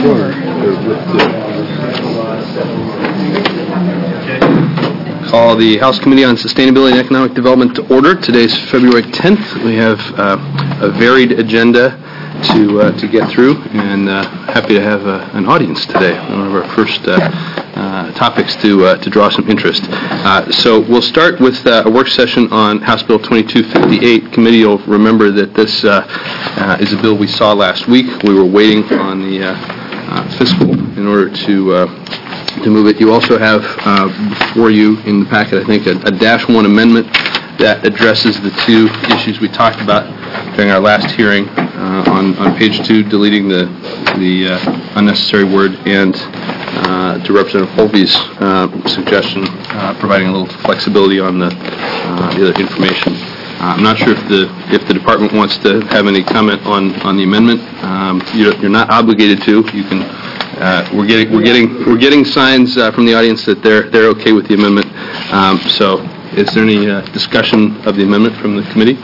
Call the House Committee on Sustainability and Economic Development to order. Today's February 10th. We have a varied agenda to get through, and happy to have an audience today. One of our first topics to draw some interest. So we'll start with a work session on House Bill 2258. Committee will remember that this is a bill we saw last week. We were waiting on the fiscal in order to move it. You also have before you in the packet, I think, a -1 amendment that addresses the two issues we talked about during our last hearing on page 2, deleting the unnecessary word, and to Representative Holvey's suggestion, providing a little flexibility on the other information. I'm not sure if the department wants to have any comment on the amendment. You're not obligated to. You can. We're getting signs from the audience that they're okay with the amendment. So, is there any discussion of the amendment from the committee?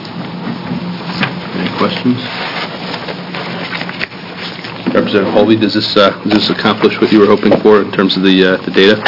Any questions? Representative Holvey, does this accomplish what you were hoping for in terms of the data?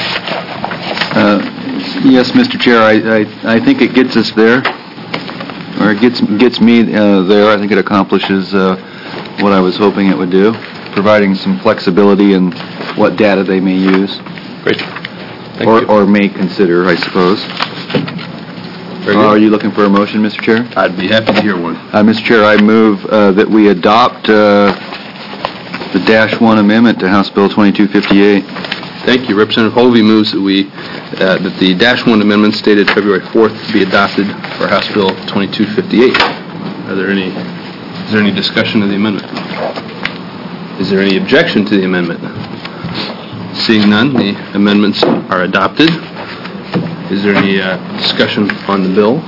Yes, Mr. Chair. I think it gets us there, or it gets me there. I think it accomplishes what I was hoping it would do, providing some flexibility in what data they may use. Great. Or may consider, I suppose. Are you looking for a motion, Mr. Chair? I'd be happy to hear one. Mr. Chair, I move that we adopt the -1 amendment to House Bill 2258. Thank you. Representative Holvey moves that the -1 amendment stated February 4th be adopted for House Bill 2258. Is there any discussion of the amendment? Is there any objection to the amendment? Seeing none, the amendments are adopted. Is there any discussion on the bill?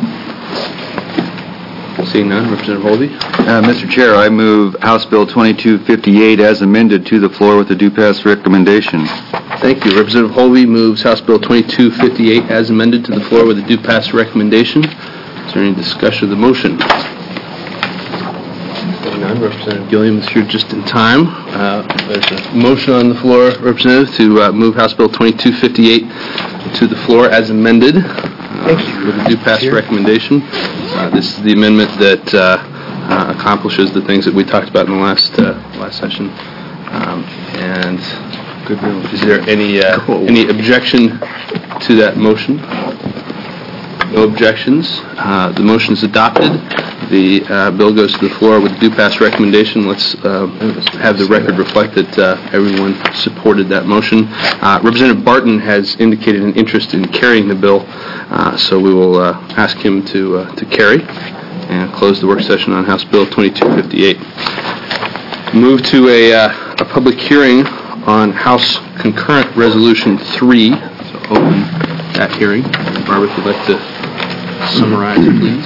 Seeing none, Representative Holvey. Mr. Chair, I move House Bill 2258 as amended to the floor with a due pass recommendation. Thank you. Representative Holvey moves House Bill 2258 as amended to the floor with a due pass recommendation. Is there any discussion of the motion? Seeing none, Representative Gilliam is here just in time. There's a motion on the floor, Representative, to move House Bill 2258 to the floor as amended. Thank you. With a due pass recommendation. This is the amendment that accomplishes the things that we talked about in the last session. And is there any objection to that motion? No objections. The motion is adopted. The bill goes to the floor with a due pass recommendation. Let's have the record reflect that everyone supported that motion. Representative Barton has indicated an interest in carrying the bill, so we will ask him to carry and close the work session on House Bill 2258. Move to a public hearing on House Concurrent Resolution 3. So open that hearing. Barbara, if you'd like to summarize, please.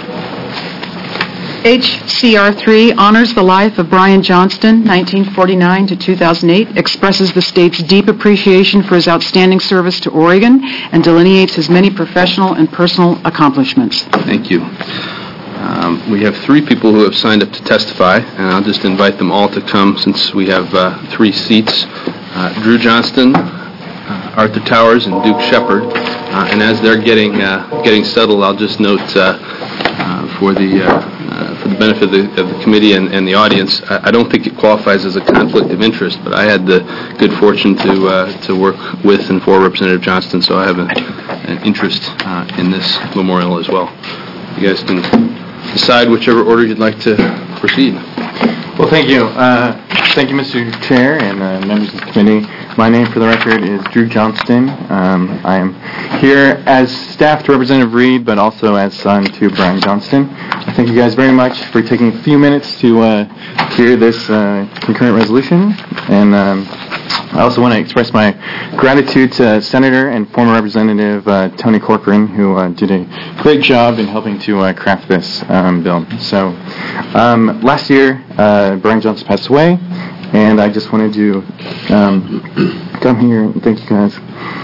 HCR 3 honors the life of Brian Johnston, 1949 to 2008, expresses the state's deep appreciation for his outstanding service to Oregon, and delineates his many professional and personal accomplishments. Thank you. We have 3 people who have signed up to testify, and I'll just invite them all to come since we have 3 seats. Drew Johnston, Arthur Towers, and Duke Shepard. And as they're getting settled, I'll just note for the benefit of the committee and the audience, I don't think it qualifies as a conflict of interest, but I had the good fortune to work with and for Representative Johnston, so I have an interest in this memorial as well. You guys can decide whichever order you'd like to proceed. Well, thank you. Thank you, Mr. Chair and members of the committee. My name, for the record, is Drew Johnston. I am here as staff to Representative Reed, but also as son to Brian Johnston. I thank you guys very much for taking a few minutes to hear this concurrent resolution. And I also want to express my gratitude to Senator and former Representative Tony Corcoran, who did a great job in helping to craft this bill. So last year, Brian Johnston passed away, and I just wanted to come here and thank you guys.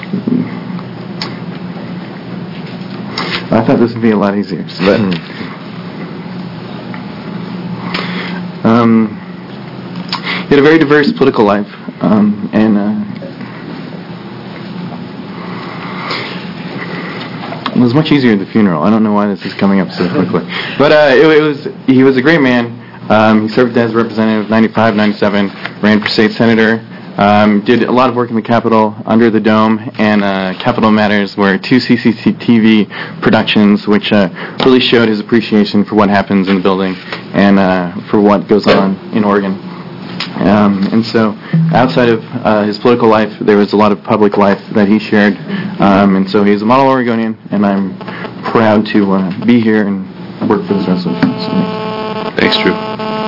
I thought this would be a lot easier, but had a very diverse political life, and it was much easier at the funeral. I don't know why this is coming up so quickly. But he was a great man. He served as representative 95, 97, ran for state senator, did a lot of work in the Capitol, Under the Dome, and Capitol Matters were 2 CCTV productions which really showed his appreciation for what happens in the building and for what goes on in Oregon. And so outside of his political life, there was a lot of public life that he shared. And so he's a model Oregonian, and I'm proud to be here and work for this resolution. So, Thanks, Drew.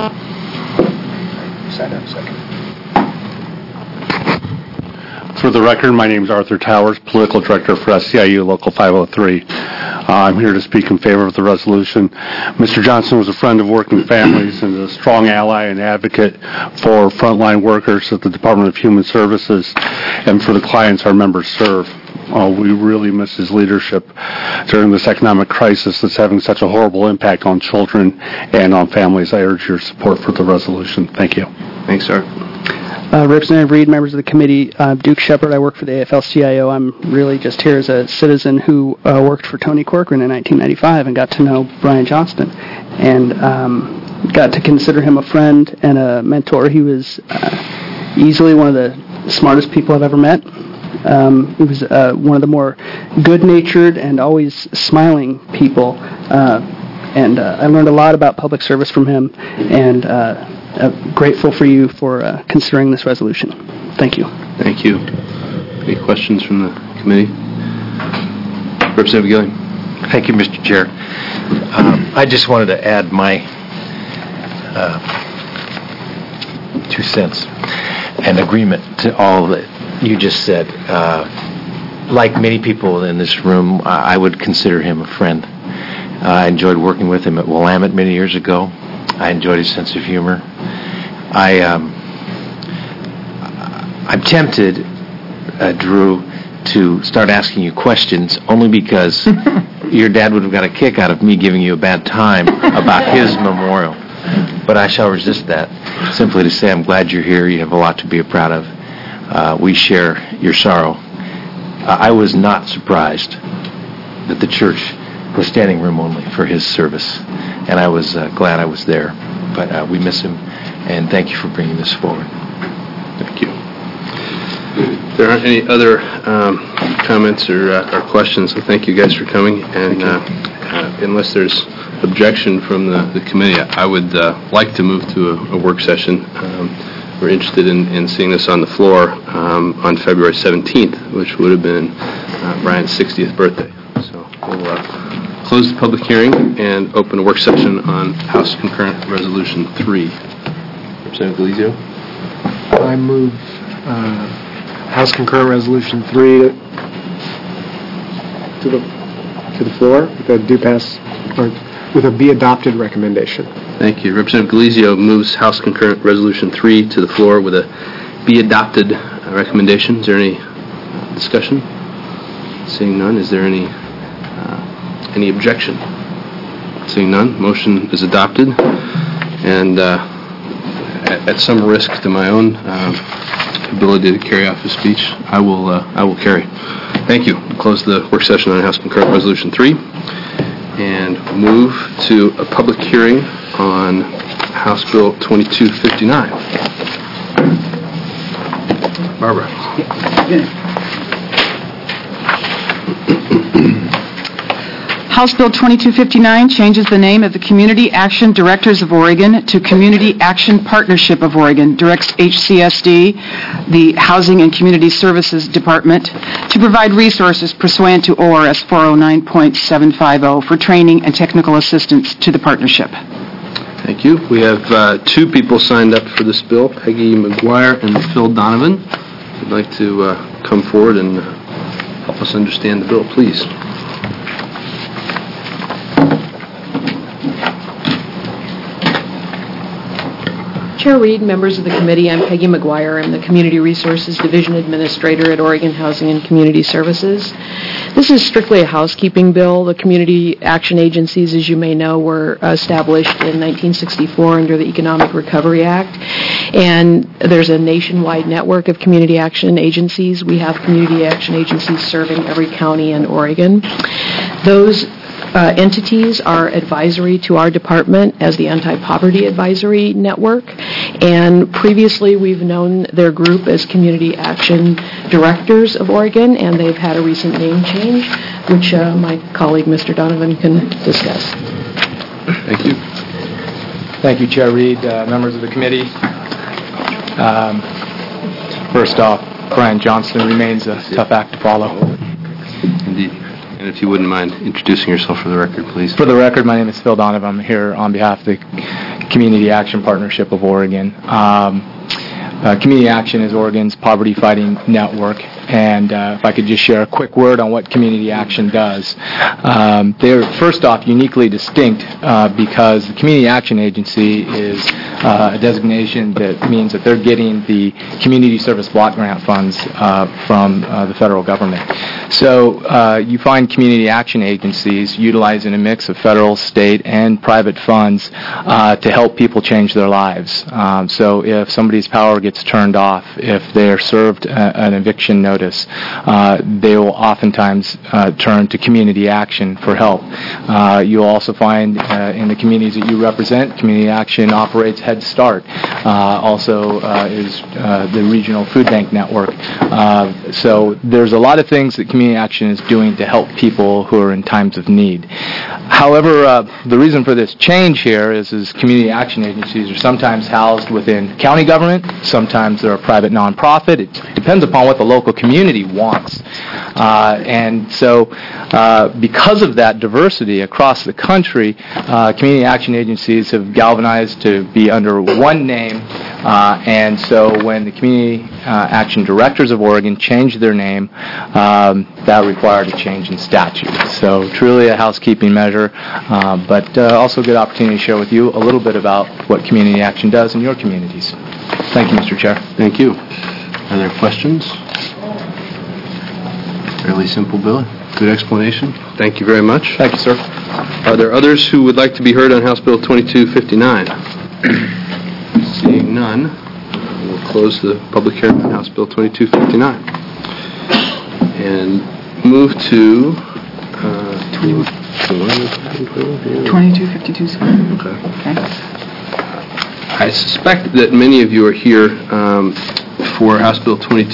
For the record, my name is Arthur Towers, Political Director for SCIU Local 503. I'm here to speak in favor of the resolution. Mr. Johnson was a friend of working families and a strong ally and advocate for frontline workers at the Department of Human Services and for the clients our members serve. We really miss his leadership during this economic crisis that's having such a horrible impact on children and on families. I urge your support for the resolution. Thank you. Thanks, Art. Representative Reed, members of the committee, Duke Shepard. I work for the AFL-CIO. I'm really just here as a citizen who worked for Tony Corcoran in 1995 and got to know Brian Johnston and got to consider him a friend and a mentor. He was easily one of the smartest people I've ever met. He was one of the more good-natured and always smiling people, and I learned a lot about public service from him, and grateful for you for considering this resolution. Thank you. Thank you. Any questions from the committee? Representative Gilliam. Thank you, Mr. Chair. I just wanted to add my 2 cents and agreement to all that you just said. Like many people in this room, I would consider him a friend. I enjoyed working with him at Willamette many years ago. I enjoyed his sense of humor. I'm tempted, Drew, to start asking you questions only because your dad would have got a kick out of me giving you a bad time about his memorial. But I shall resist that, simply to say I'm glad you're here. You have a lot to be proud of. We share your sorrow. I was not surprised that the church was standing room only for his service, and I was glad I was there. But we miss him, and thank you for bringing this forward. Thank you. If there aren't any other comments or questions, so thank you guys for coming. And unless there's objection from the committee, I would like to move to a work session. We're interested in seeing this on the floor on February 17th, which would have been Brian's 60th birthday. So we'll close the public hearing and open a work session on House Concurrent Resolution 3. Representative Galizio? I move House Concurrent Resolution 3 to the floor with a do pass, or with a be adopted recommendation. Thank you. Representative Galizio moves House Concurrent Resolution 3 to the floor with a be adopted recommendation. Is there any discussion? Seeing none, is there any objection? Seeing none, motion is adopted. And at some risk to my own ability to carry out the speech, I will carry. Thank you. We'll close the work session on House Concurrent Resolution 3 and move to a public hearing on House Bill 2259. Barbara. House Bill 2259 changes the name of the Community Action Directors of Oregon to Community Action Partnership of Oregon, directs HCSD, the Housing and Community Services Department, to provide resources pursuant to ORS 409.750 for training and technical assistance to the partnership. Thank you. We have 2 people signed up for this bill, Peggy McGuire and Phil Donovan. If you'd like to come forward and help us understand the bill, please. Chair Reed, members of the committee, I'm Peggy McGuire. I'm the Community Resources Division Administrator at Oregon Housing and Community Services. This is strictly a housekeeping bill. The community action agencies, as you may know, were established in 1964 under the Economic Recovery Act, and there's a nationwide network of community action agencies. We have community action agencies serving every county in Oregon. Those entities are advisory to our department as the Anti-Poverty Advisory Network, and previously we've known their group as Community Action Directors of Oregon, and they've had a recent name change, which my colleague Mr. Donovan can discuss. Thank you. Thank you, Chair Reed, members of the committee. First off, Brian Johnston remains a tough act to follow. Indeed. And if you wouldn't mind introducing yourself for the record, please. For the record, my name is Phil Donovan. I'm here on behalf of the Community Action Partnership of Oregon. Community Action is Oregon's poverty-fighting network, and if I could just share a quick word on what Community Action does. They're, first off, uniquely distinct because the Community Action Agency is a designation that means that they're getting the Community Service Block Grant funds from the federal government. So you find Community Action Agencies utilizing a mix of federal, state, and private funds to help people change their lives. So if somebody's power gets turned off, if they're served an eviction notice, they will oftentimes turn to Community Action for help. You'll also find in the communities that you represent, Community Action operates Head Start, also is the regional food bank network. So there's a lot of things that Community Action is doing to help people who are in times of need. However, the reason for this change here is Community Action Agencies are sometimes housed within county government, sometimes they're a private nonprofit. It depends upon what the local community wants. And so because of that diversity across the country, Community Action Agencies have galvanized to be under one name. And so when the Community Action Directors of Oregon changed their name, that required a change in statute. So truly a housekeeping measure, but also a good opportunity to share with you a little bit about what Community Action does in your communities. Thank you, Mr. Chair. Thank you. Are there questions? Fairly simple bill. Good explanation. Thank you very much. Thank you, sir. Are there others who would like to be heard on House Bill 2259? Seeing none, we'll close the public hearing on House Bill 2259 and move to 2252, sir. Okay. Okay. I suspect that many of you are here for House Bill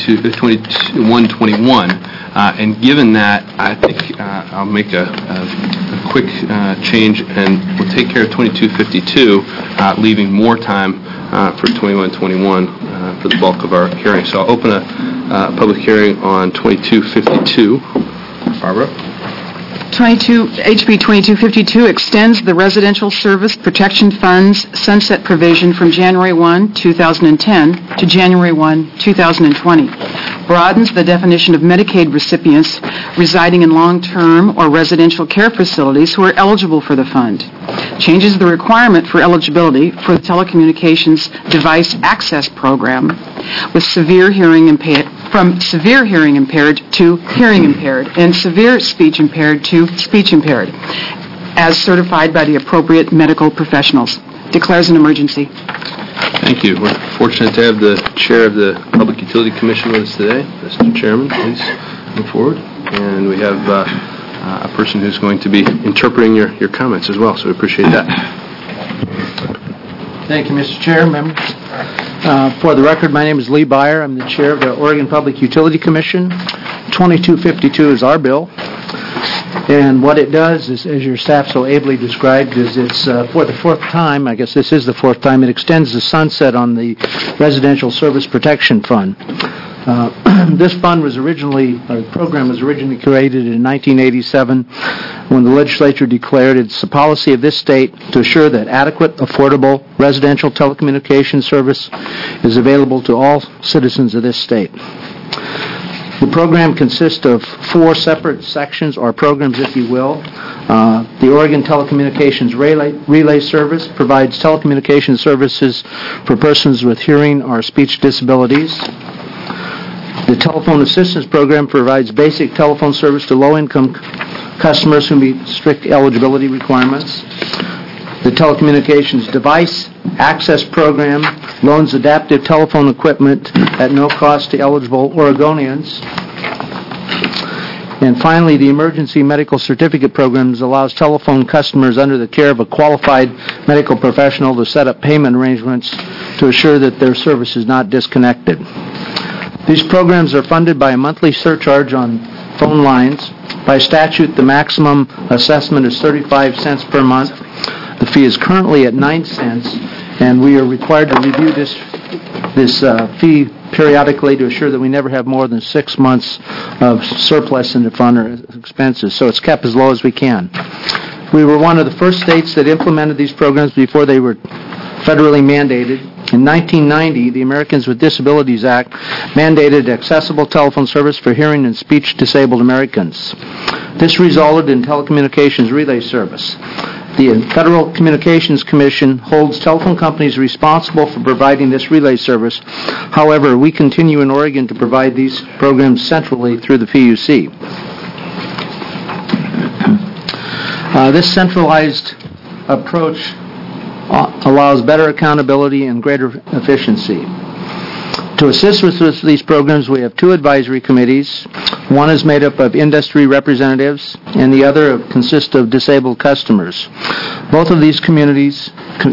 2121, and given that, I think I'll make a quick change, and we'll take care of 2252, leaving more time for 2121 for the bulk of our hearing. So I'll open a public hearing on 2252. Barbara? HB 2252 extends the Residential Service Protection Fund's sunset provision from January 1, 2010 to January 1, 2020. Broadens the definition of Medicaid recipients residing in long-term or residential care facilities who are eligible for the fund. Changes the requirement for eligibility for the Telecommunications Device Access Program with severe hearing impaired from severe hearing impaired to hearing impaired and severe speech impaired to speech impaired, as certified by the appropriate medical professionals. Declares an emergency. Thank you. We're fortunate to have the chair of the Public Utility Commission with us today. Mr. Chairman, please move forward. And we have a person who's going to be interpreting your comments as well, so we appreciate that. Thank you, Mr. Chair, members. For the record, my name is Lee Byer. I'm the chair of the Oregon Public Utility Commission. 2252 is our bill. And what it does is, as your staff so ably described, is it's for the fourth time, I guess this is the fourth time, it extends the sunset on the Residential Service Protection Fund. This fund was originally, or the program was originally created in 1987 when the legislature declared it's the policy of this state to assure that adequate, affordable residential telecommunications service is available to all citizens of this state. The program consists of 4 separate sections, or programs, if you will. The Oregon Telecommunications Relay Service provides telecommunications services for persons with hearing or speech disabilities. The Telephone Assistance Program provides basic telephone service to low-income customers who meet strict eligibility requirements. The Telecommunications Device Access Program loans adaptive telephone equipment at no cost to eligible Oregonians. And finally, the Emergency Medical Certificate Programs allows telephone customers under the care of a qualified medical professional to set up payment arrangements to assure that their service is not disconnected. These programs are funded by a monthly surcharge on phone lines. By statute, the maximum assessment is 35 cents per month. The fee is currently at 9 cents, and we are required to review this fee periodically to assure that we never have more than 6 months of surplus in the fund or expenses, so it's kept as low as we can. We were one of the first states that implemented these programs before they were federally mandated. In 1990, the Americans with Disabilities Act mandated accessible telephone service for hearing and speech-disabled Americans. This resulted in telecommunications relay service. The Federal Communications Commission holds telephone companies responsible for providing this relay service. However, we continue in Oregon to provide these programs centrally through the PUC. This centralized approach allows better accountability and greater efficiency. To assist with these programs, we have 2 advisory committees. One is made up of industry representatives, and the other consists of disabled customers. Both of these committees and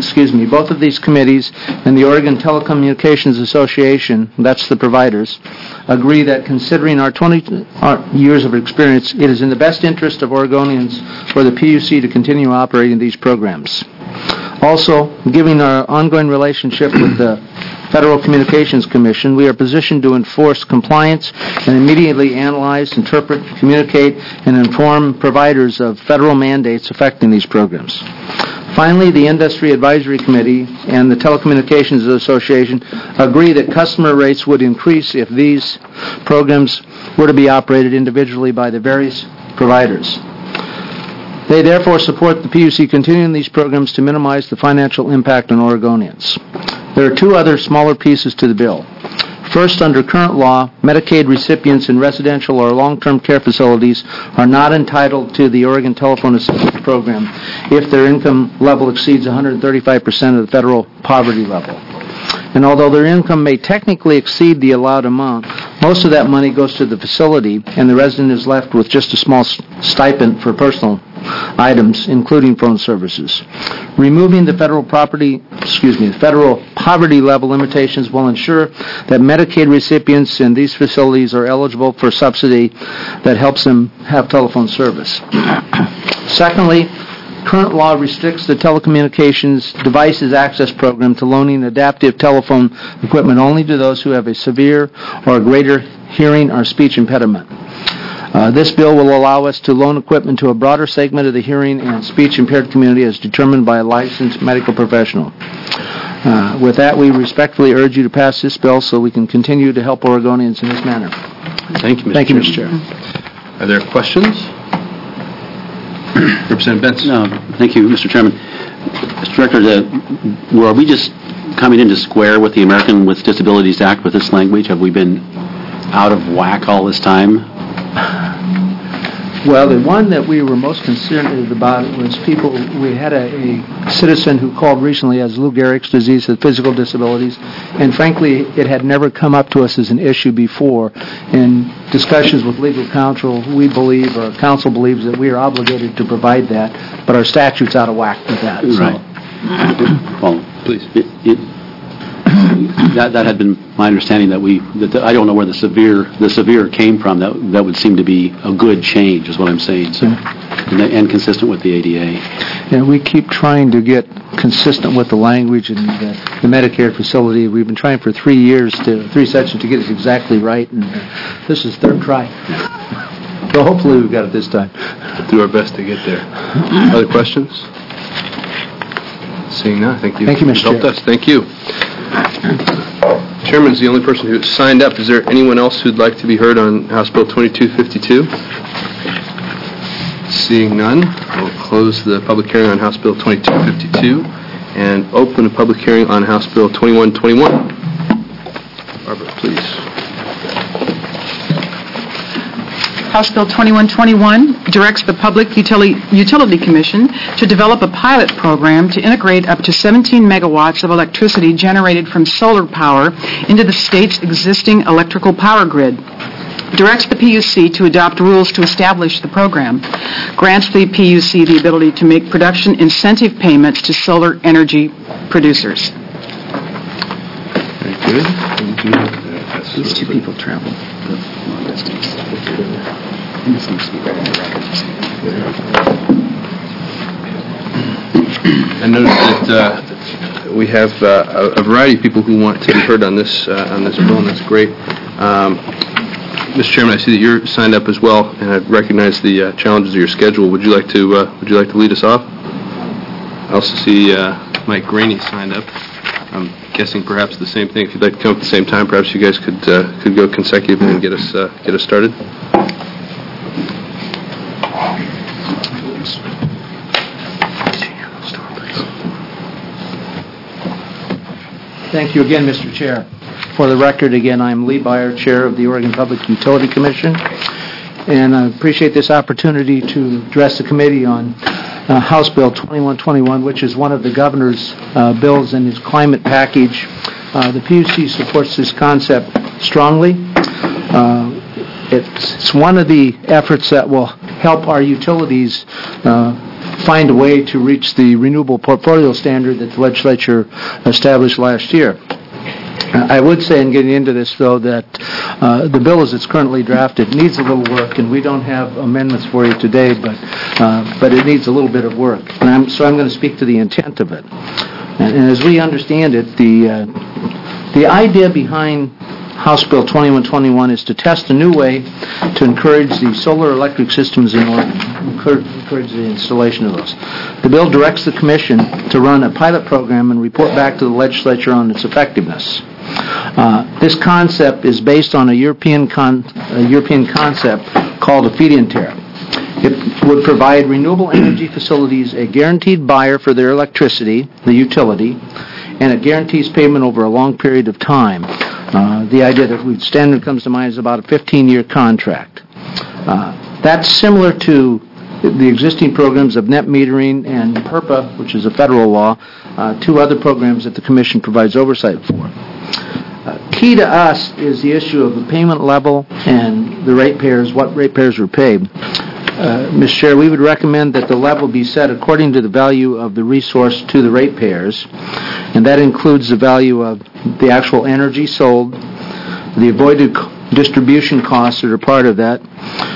the Oregon Telecommunications Association, that's the providers, agree that considering our 20 years of experience, it is in the best interest of Oregonians for the PUC to continue operating these programs. Also, given our ongoing relationship with the Federal Communications Commission, we are positioned to enforce compliance and immediately analyze, interpret, communicate, and inform providers of federal mandates affecting these programs. Finally, the Industry Advisory Committee and the Telecommunications Association agree that customer rates would increase if these programs were to be operated individually by the various providers. They therefore support the PUC continuing these programs to minimize the financial impact on Oregonians. There are 2 other smaller pieces to the bill. First, under current law, Medicaid recipients in residential or long-term care facilities are not entitled to the Oregon Telephone Assistance Program if their income level exceeds 135% of the federal poverty level. And although their income may technically exceed the allowed amount, most of that money goes to the facility, and the resident is left with just a small stipend for personal items, including phone services. Removing the federal poverty level limitations will ensure that Medicaid recipients in these facilities are eligible for subsidy that helps them have telephone service. Secondly, current law restricts the Telecommunications Devices Access Program to loaning adaptive telephone equipment only to those who have a severe or greater hearing or speech impediment. This bill will allow us to loan equipment to a broader segment of the hearing and speech-impaired community as determined by a licensed medical professional. With that, we respectfully urge you to pass this bill so we can continue to help Oregonians in this manner. Thank you, Mr. Thank you, Mr. Chair. Are there questions? Representative Benson. Thank you, Mr. Chairman. Mr. Director, were we just coming into square with the American with Disabilities Act with this language? Have we been out of whack all this time? Well, the one that we were most concerned about was people. We had a citizen who called recently as Lou Gehrig's disease, had physical disabilities, and frankly, it had never come up to us as an issue before. In discussions with legal counsel, we believe, or counsel believes, that we are obligated to provide that, but our statute's out of whack with that. Right. Well, please. That had been my understanding that I don't know where the severe came from. That would seem to be a good change, is what I'm saying. So, and consistent with the ADA. Yeah, we keep trying to get consistent with the language in the Medicare facility. We've been trying for 3 sessions to get it exactly right, and this is third try. So hopefully we've got it this time. We'll do our best to get there. Other questions? Seeing none, thank you. Thank you, Mr. Chair. Thank you. Chairman's the only person who signed up. Is there anyone else who'd like to be heard on House Bill 2252? Seeing none, we'll close the public hearing on House Bill 2252 and open a public hearing on House Bill 2121. Barbara, please. House Bill 2121 directs the Public Utility Commission to develop a pilot program to integrate up to 17 megawatts of electricity generated from solar power into the state's existing electrical power grid. Directs the PUC to adopt rules to establish the program. Grants the PUC the ability to make production incentive payments to solar energy producers. Very good. These two people travel long distance. And this needs to be read in the record. I noticed that we have a variety of people who want to be heard on this bill, and that's great. Mr. Chairman, I see that you're signed up as well, and I recognize the challenges of your schedule. Would you like to lead us off? I also see Mike Graney signed up. I'm guessing perhaps the same thing. If you'd like to come at the same time, perhaps you guys could go consecutively and get us started. Thank you again, Mr. Chair. For the record, again, I'm Lee Byer, Chair of the Oregon Public Utility Commission, and I appreciate this opportunity to address the committee on House Bill 2121, which is one of the governor's bills in his climate package. The PUC supports this concept strongly. It's one of the efforts that will help our utilities find a way to reach the renewable portfolio standard that the legislature established last year. I would say, in getting into this, though, that the bill as it's currently drafted needs a little work, and we don't have amendments for you today, but it needs a little bit of work. So I'm going to speak to the intent of it. And as we understand it, the idea behind House Bill 2121 is to test a new way to encourage the solar electric systems in Oregon, encourage the installation of those. The bill directs the Commission to run a pilot program and report back to the legislature on its effectiveness. This concept is based on a European concept called a feed-in tariff. It would provide renewable energy facilities a guaranteed buyer for their electricity, the utility, and it guarantees payment over a long period of time. The idea that standard comes to mind is about a 15-year contract. That's similar to the existing programs of net metering and PURPA, which is a federal law, two other programs that the Commission provides oversight for. Key to us is the issue of the payment level and the ratepayers, what ratepayers were paid. Mr. Chair, we would recommend that the level be set according to the value of the resource to the ratepayers, and that includes the value of the actual energy sold, the avoided distribution costs that are part of that,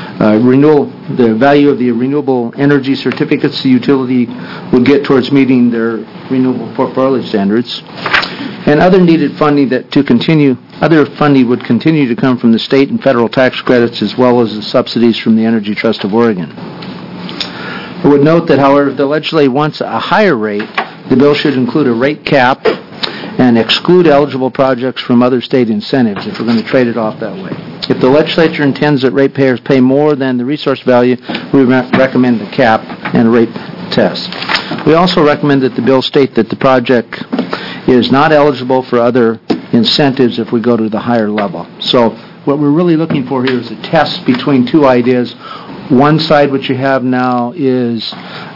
the value of the renewable energy certificates the utility would get towards meeting their renewable portfolio standards, and other needed funding other funding would continue to come from the state and federal tax credits as well as the subsidies from the Energy Trust of Oregon. I would note that, however, if the legislature wants a higher rate, the bill should include a rate cap and exclude eligible projects from other state incentives if we're going to trade it off that way. If the legislature intends that ratepayers pay more than the resource value, we recommend a cap and a rate test. We also recommend that the bill state that the project is not eligible for other incentives if we go to the higher level. So what we're really looking for here is a test between two ideas. One side, which you have now, is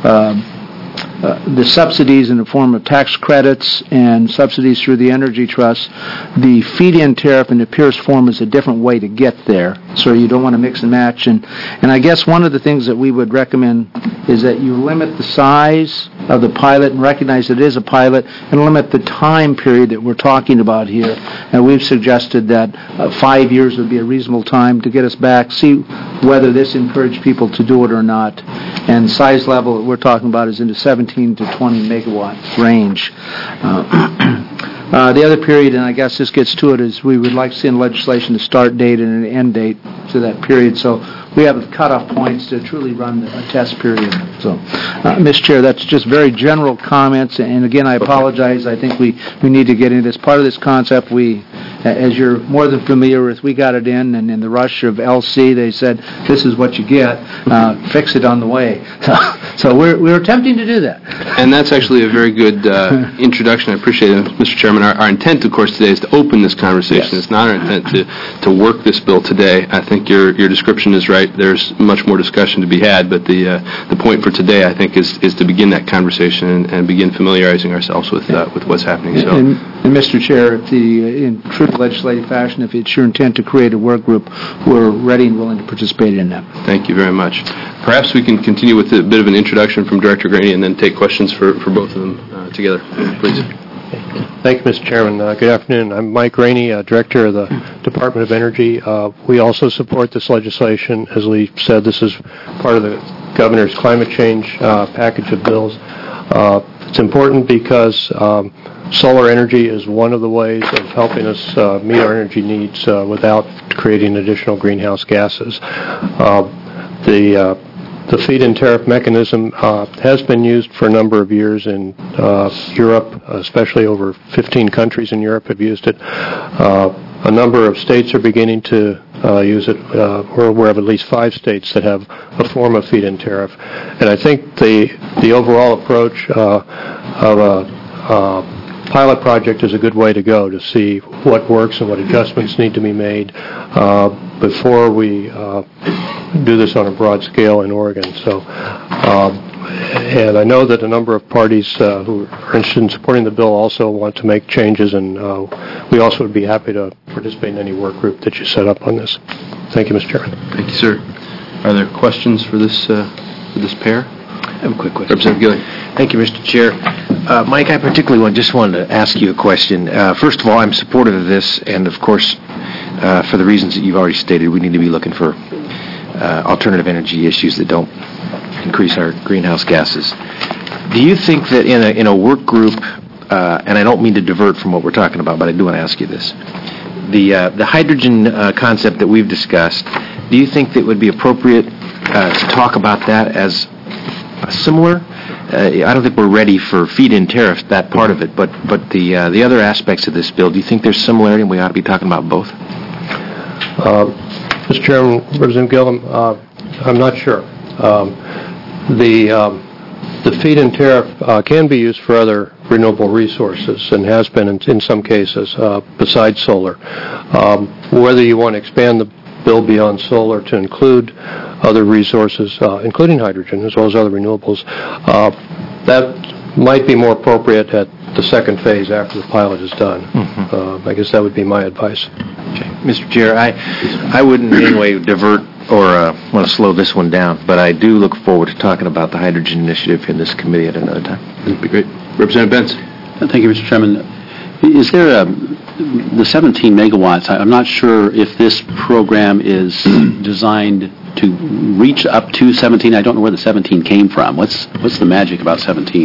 the subsidies in the form of tax credits and subsidies through the Energy Trust. The feed-in tariff in the purest form is a different way to get there, so you don't want to mix and match. And I guess one of the things that we would recommend is that you limit the size of the pilot and recognize that it is a pilot and limit the time period that we're talking about here. And we've suggested that 5 years would be a reasonable time to get us back, see whether this encouraged people to do it or not. And size level that we're talking about is in the 17 to 20 megawatt range. The other period, and I guess this gets to it, is we would like to see in legislation a start date and an end date to that period. So we have cutoff points to truly run a test period. So, Mr. Chair, that's just very general comments, and again, I apologize. I think we need to get into this. Part of this concept, as you're more than familiar with, we got it in, and in the rush of LC, they said, this is what you get, fix it on the way. So we're attempting to do that. And that's actually a very good introduction. I appreciate it, Mr. Chairman. Our intent, of course, today is to open this conversation. Yes. It's not our intent to work this bill today. I think your description is right. There's much more discussion to be had, but the point for today, I think, is to begin that conversation and begin familiarizing ourselves with what's happening. So. And Mr. Chair, in true legislative fashion, if it's your intent to create a work group, we're ready and willing to participate in that. Thank you very much. Perhaps we can continue with a bit of an introduction from Director Graney and then take questions for both of them together, please. Thank you, Mr. Chairman. Good afternoon. I'm Mike Rainey, Director of the Department of Energy. We also support this legislation. As Lee said, this is part of the Governor's climate change package of bills. It's important because solar energy is one of the ways of helping us meet our energy needs without creating additional greenhouse gases. The feed-in tariff mechanism has been used for a number of years in Europe, especially over 15 countries in Europe have used it. A number of states are beginning to use it. We're aware of at least 5 states that have a form of feed-in tariff. And I think the overall approach of a pilot project is a good way to go to see what works and what adjustments need to be made before we do this on a broad scale in Oregon. So, and I know that a number of parties who are interested in supporting the bill also want to make changes, and we also would be happy to participate in any work group that you set up on this. Thank you, Mr. Chairman. Thank you, sir. Are there questions for this pair? I have a quick question. Representative Gilly. Thank you, Mr. Chair. Mike, I particularly just wanted to ask you a question. First of all, I'm supportive of this, and of course, for the reasons that you've already stated, we need to be looking for alternative energy issues that don't increase our greenhouse gases. Do you think that in a work group, and I don't mean to divert from what we're talking about, but I do want to ask you this, the hydrogen concept that we've discussed, do you think that it would be appropriate to talk about that as similar? I don't think we're ready for feed-in tariffs, that part of it, but the other aspects of this bill, do you think there's similarity and we ought to be talking about both? Mr. Chairman, Representative Gillum, I'm not sure. The feed-in tariff can be used for other renewable resources and has been in some cases besides solar. Whether you want to expand the bill beyond solar to include other resources, including hydrogen as well as other renewables, that might be more appropriate at the second phase after the pilot is done. Mm-hmm. I guess that would be my advice. Okay. Mr. Chair, I wouldn't in any way divert or want to slow this one down, but I do look forward to talking about the hydrogen initiative in this committee at another time. That would be great. Representative Benz. Thank you, Mr. Chairman. Is there the 17 megawatts, I'm not sure if this program is designed to reach up to 17. I don't know where the 17 came from. What's the magic about 17?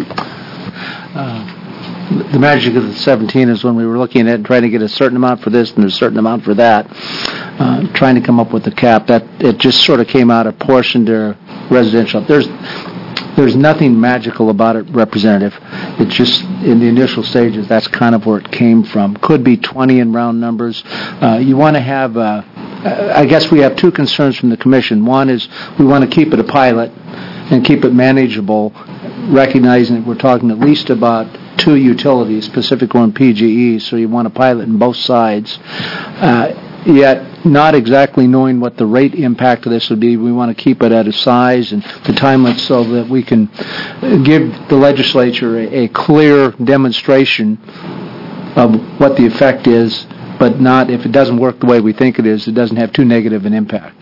The magic of the 17 is when we were looking at trying to get a certain amount for this and a certain amount for that, trying to come up with the cap, that it just sort of came out apportioned to residential. There's nothing magical about it, Representative. It's just in the initial stages, that's kind of where it came from. Could be 20 in round numbers. You want to have, I guess we have 2 concerns from the Commission. One is we want to keep it a pilot and keep it manageable, recognizing that we're talking at least about 2 utilities, Pacifico and PGE, so you want to pilot in both sides. Yet not exactly knowing what the rate impact of this would be, we want to keep it at a size and the time limit so that we can give the legislature a clear demonstration of what the effect is, but not, if it doesn't work the way we think it is, it doesn't have too negative an impact.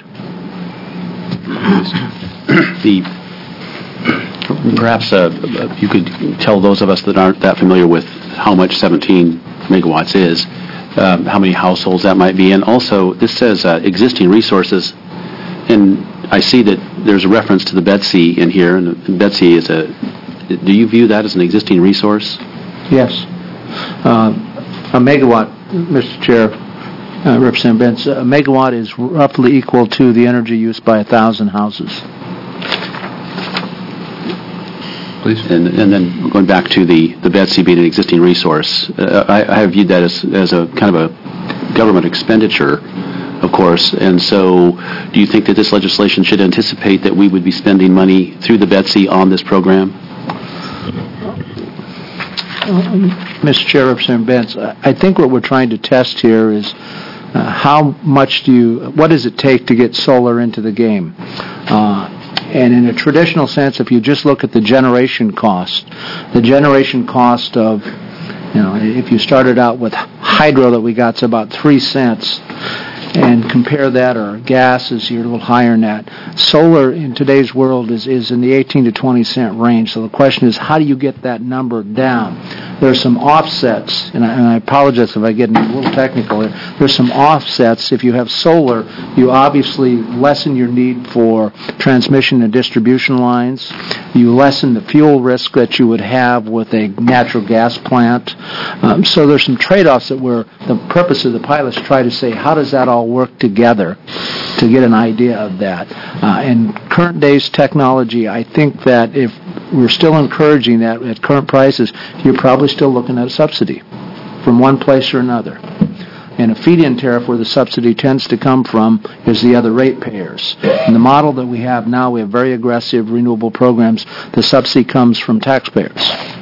Perhaps you could tell those of us that aren't that familiar with how much 17 megawatts is, how many households that might be, and also this says existing resources, and I see that there's a reference to the Betsy in here, and Betsy is do you view that as an existing resource? Yes. A megawatt, Mr. Chair, Representative Benz, a megawatt is roughly equal to the energy used by 1,000 houses. Please. And then going back to the Betsy being an existing resource, I have viewed that as a kind of a government expenditure, of course. And so do you think that this legislation should anticipate that we would be spending money through the Betsy on this program? Mr. Chair, Representative Benz, I think what we're trying to test here is what does it take to get solar into the game? And in a traditional sense, if you just look at the generation cost of, if you started out with hydro that we got, it's about 3 cents, and compare that, or gas is you're a little higher than that. Solar in today's world is in the 18 to 20 cent range. So the question is, how do you get that number down? There are some offsets, and I apologize if I get a little technical here. There's some offsets. If you have solar, you obviously lessen your need for transmission and distribution lines. You lessen the fuel risk that you would have with a natural gas plant. So there's some trade-offs that the purpose of the pilot is to try to say, how does that all work together to get an idea of that? In current day's technology, I think that if we're still encouraging that at current prices, you're probably still looking at a subsidy from one place or another. And a feed-in tariff where the subsidy tends to come from is the other ratepayers. In the model that we have now, we have very aggressive renewable programs. The subsidy comes from taxpayers.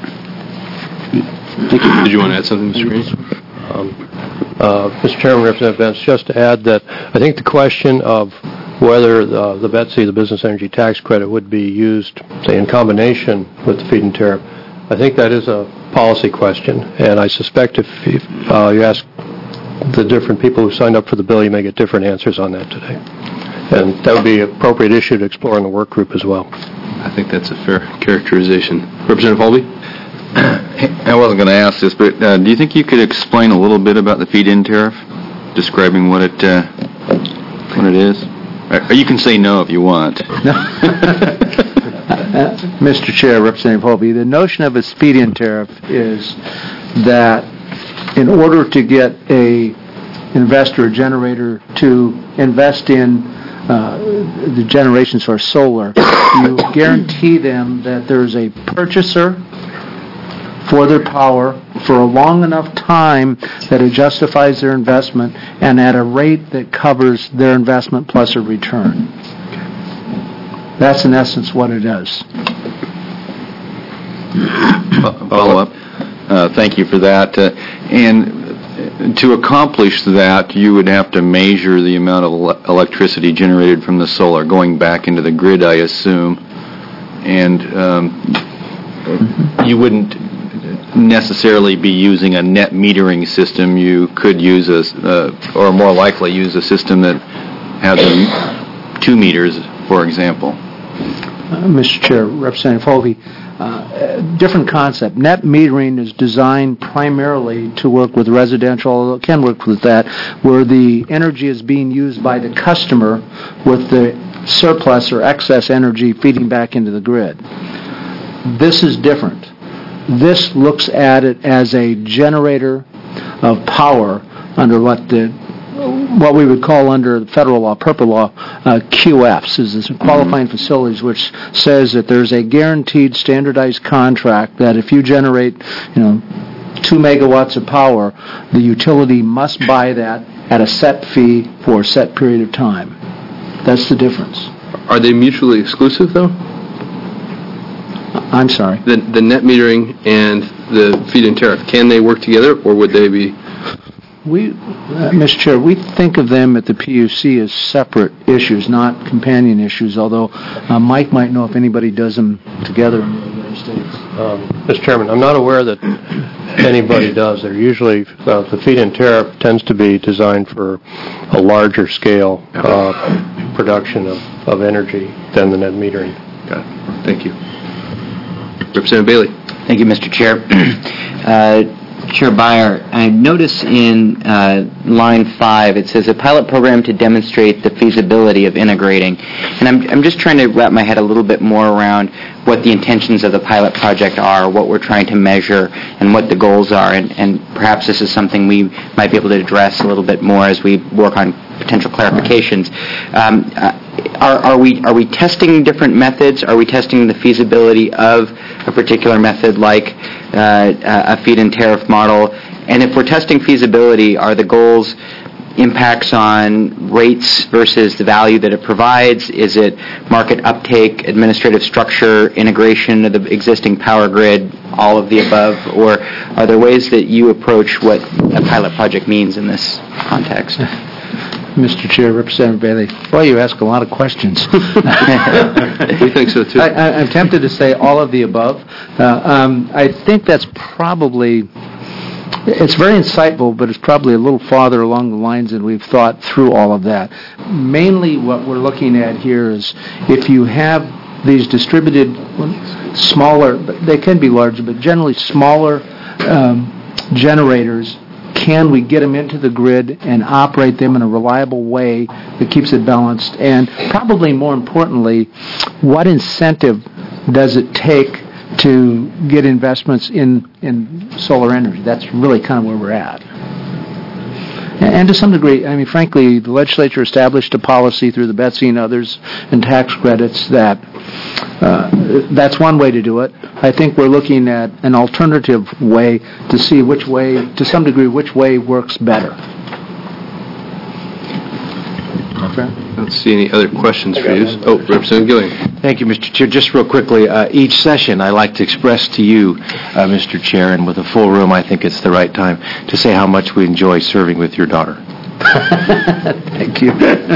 Did you want to add something, Mr. Green? Mr. Chairman, Representative Benz, just to add that I think the question of whether the Betsy, the Business Energy Tax Credit, would be used, say, in combination with the feed-in tariff, I think that is a policy question. And I suspect if you ask the different people who signed up for the bill, you may get different answers on that today. And that would be an appropriate issue to explore in the work group as well. I think that's a fair characterization. Representative Holby? I wasn't going to ask this, but do you think you could explain a little bit about the feed-in tariff, describing what it is? Or you can say no if you want. Mr. Chair, Representative Holby, the notion of a feed-in tariff is that in order to get a investor or generator to invest in the generation source solar, you guarantee them that there's a purchaser for their power for a long enough time that it justifies their investment and at a rate that covers their investment plus a return. That's in essence what it is. Follow up. Thank you for that. And to accomplish that, you would have to measure the amount of electricity generated from the solar going back into the grid, I assume. And you wouldn't necessarily be using a net metering system. You could use or more likely use a system that has 2 meters, for example. Mr. Chair, Representative Holby, different concept. Net metering is designed primarily to work with residential, although it can work with that, where the energy is being used by the customer with the surplus or excess energy feeding back into the grid. This is different. This looks at it as a generator of power under what we would call under federal law, PURPA law, QFs, is qualifying facilities, which says that there's a guaranteed standardized contract that if you generate, 2 megawatts of power, the utility must buy that at a set fee for a set period of time. That's the difference. Are they mutually exclusive, though? I'm sorry? The net metering and the feed-in tariff, can they work together, or would they be? Mr. Chair, we think of them at the PUC as separate issues, not companion issues, although Mike might know if anybody does them together in the United States. Mr. Chairman, I'm not aware that anybody does. They're usually, the feed-in tariff tends to be designed for a larger scale production of energy than the net metering. Got it. Thank you. Representative Bailey. Thank you, Mr. Chair. Chair Byer, I notice in line 5, it says a pilot program to demonstrate the feasibility of integrating. And I'm just trying to wrap my head a little bit more around what the intentions of the pilot project are, what we're trying to measure, and what the goals are. And perhaps this is something we might be able to address a little bit more as we work on potential clarifications. Are we testing different methods? Are we testing the feasibility of a particular method like a feed-in tariff model? And if we're testing feasibility, are the goals impacts on rates versus the value that it provides? Is it market uptake, administrative structure, integration of the existing power grid, all of the above? Or are there ways that you approach what a pilot project means in this context? Mr. Chair, Representative Bailey, boy, you ask a lot of questions. We think so, too. I'm tempted to say all of the above. I think that's probably, it's very insightful, but it's probably a little farther along the lines than we've thought through all of that. Mainly what we're looking at here is if you have these distributed, smaller, they can be larger, but generally smaller generators, can we get them into the grid and operate them in a reliable way that keeps it balanced? And probably more importantly, what incentive does it take to get investments in solar energy? That's really kind of where we're at. And to some degree, I mean, frankly, the legislature established a policy through the Betsy and others and tax credits that that's one way to do it. I think we're looking at an alternative way to see which way, to some degree, which way works better. Okay. I don't see any other questions for you. Oh, Representative Gillian. Thank you, Mr. Chair. Just real quickly, each session I like to express to you, Mr. Chair, and with a full room, I think it's the right time to say how much we enjoy serving with your daughter. Thank you.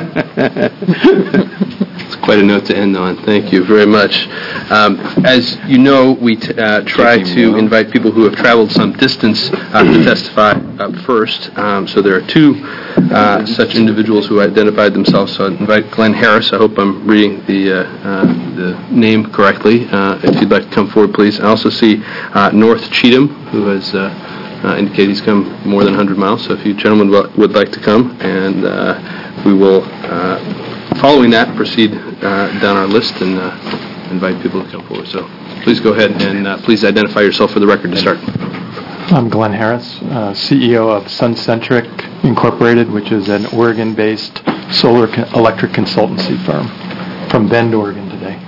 It's quite a note to end on. Thank you very much. As you know, we try to invite people who have traveled some distance to testify up first. So there are two such individuals who identified themselves. So I invite Glenn Harris. I hope I'm reading the name correctly. If you'd like to come forward, please. I also see North Cheatham, who has indicated he's come more than 100 miles. So if you gentlemen would like to come, and we will, following that, proceed down our list and invite people to come forward. So please go ahead and please identify yourself for the record to start. I'm Glenn Harris, CEO of Suncentric Incorporated, which is an Oregon-based solar electric consultancy firm from Bend, Oregon today.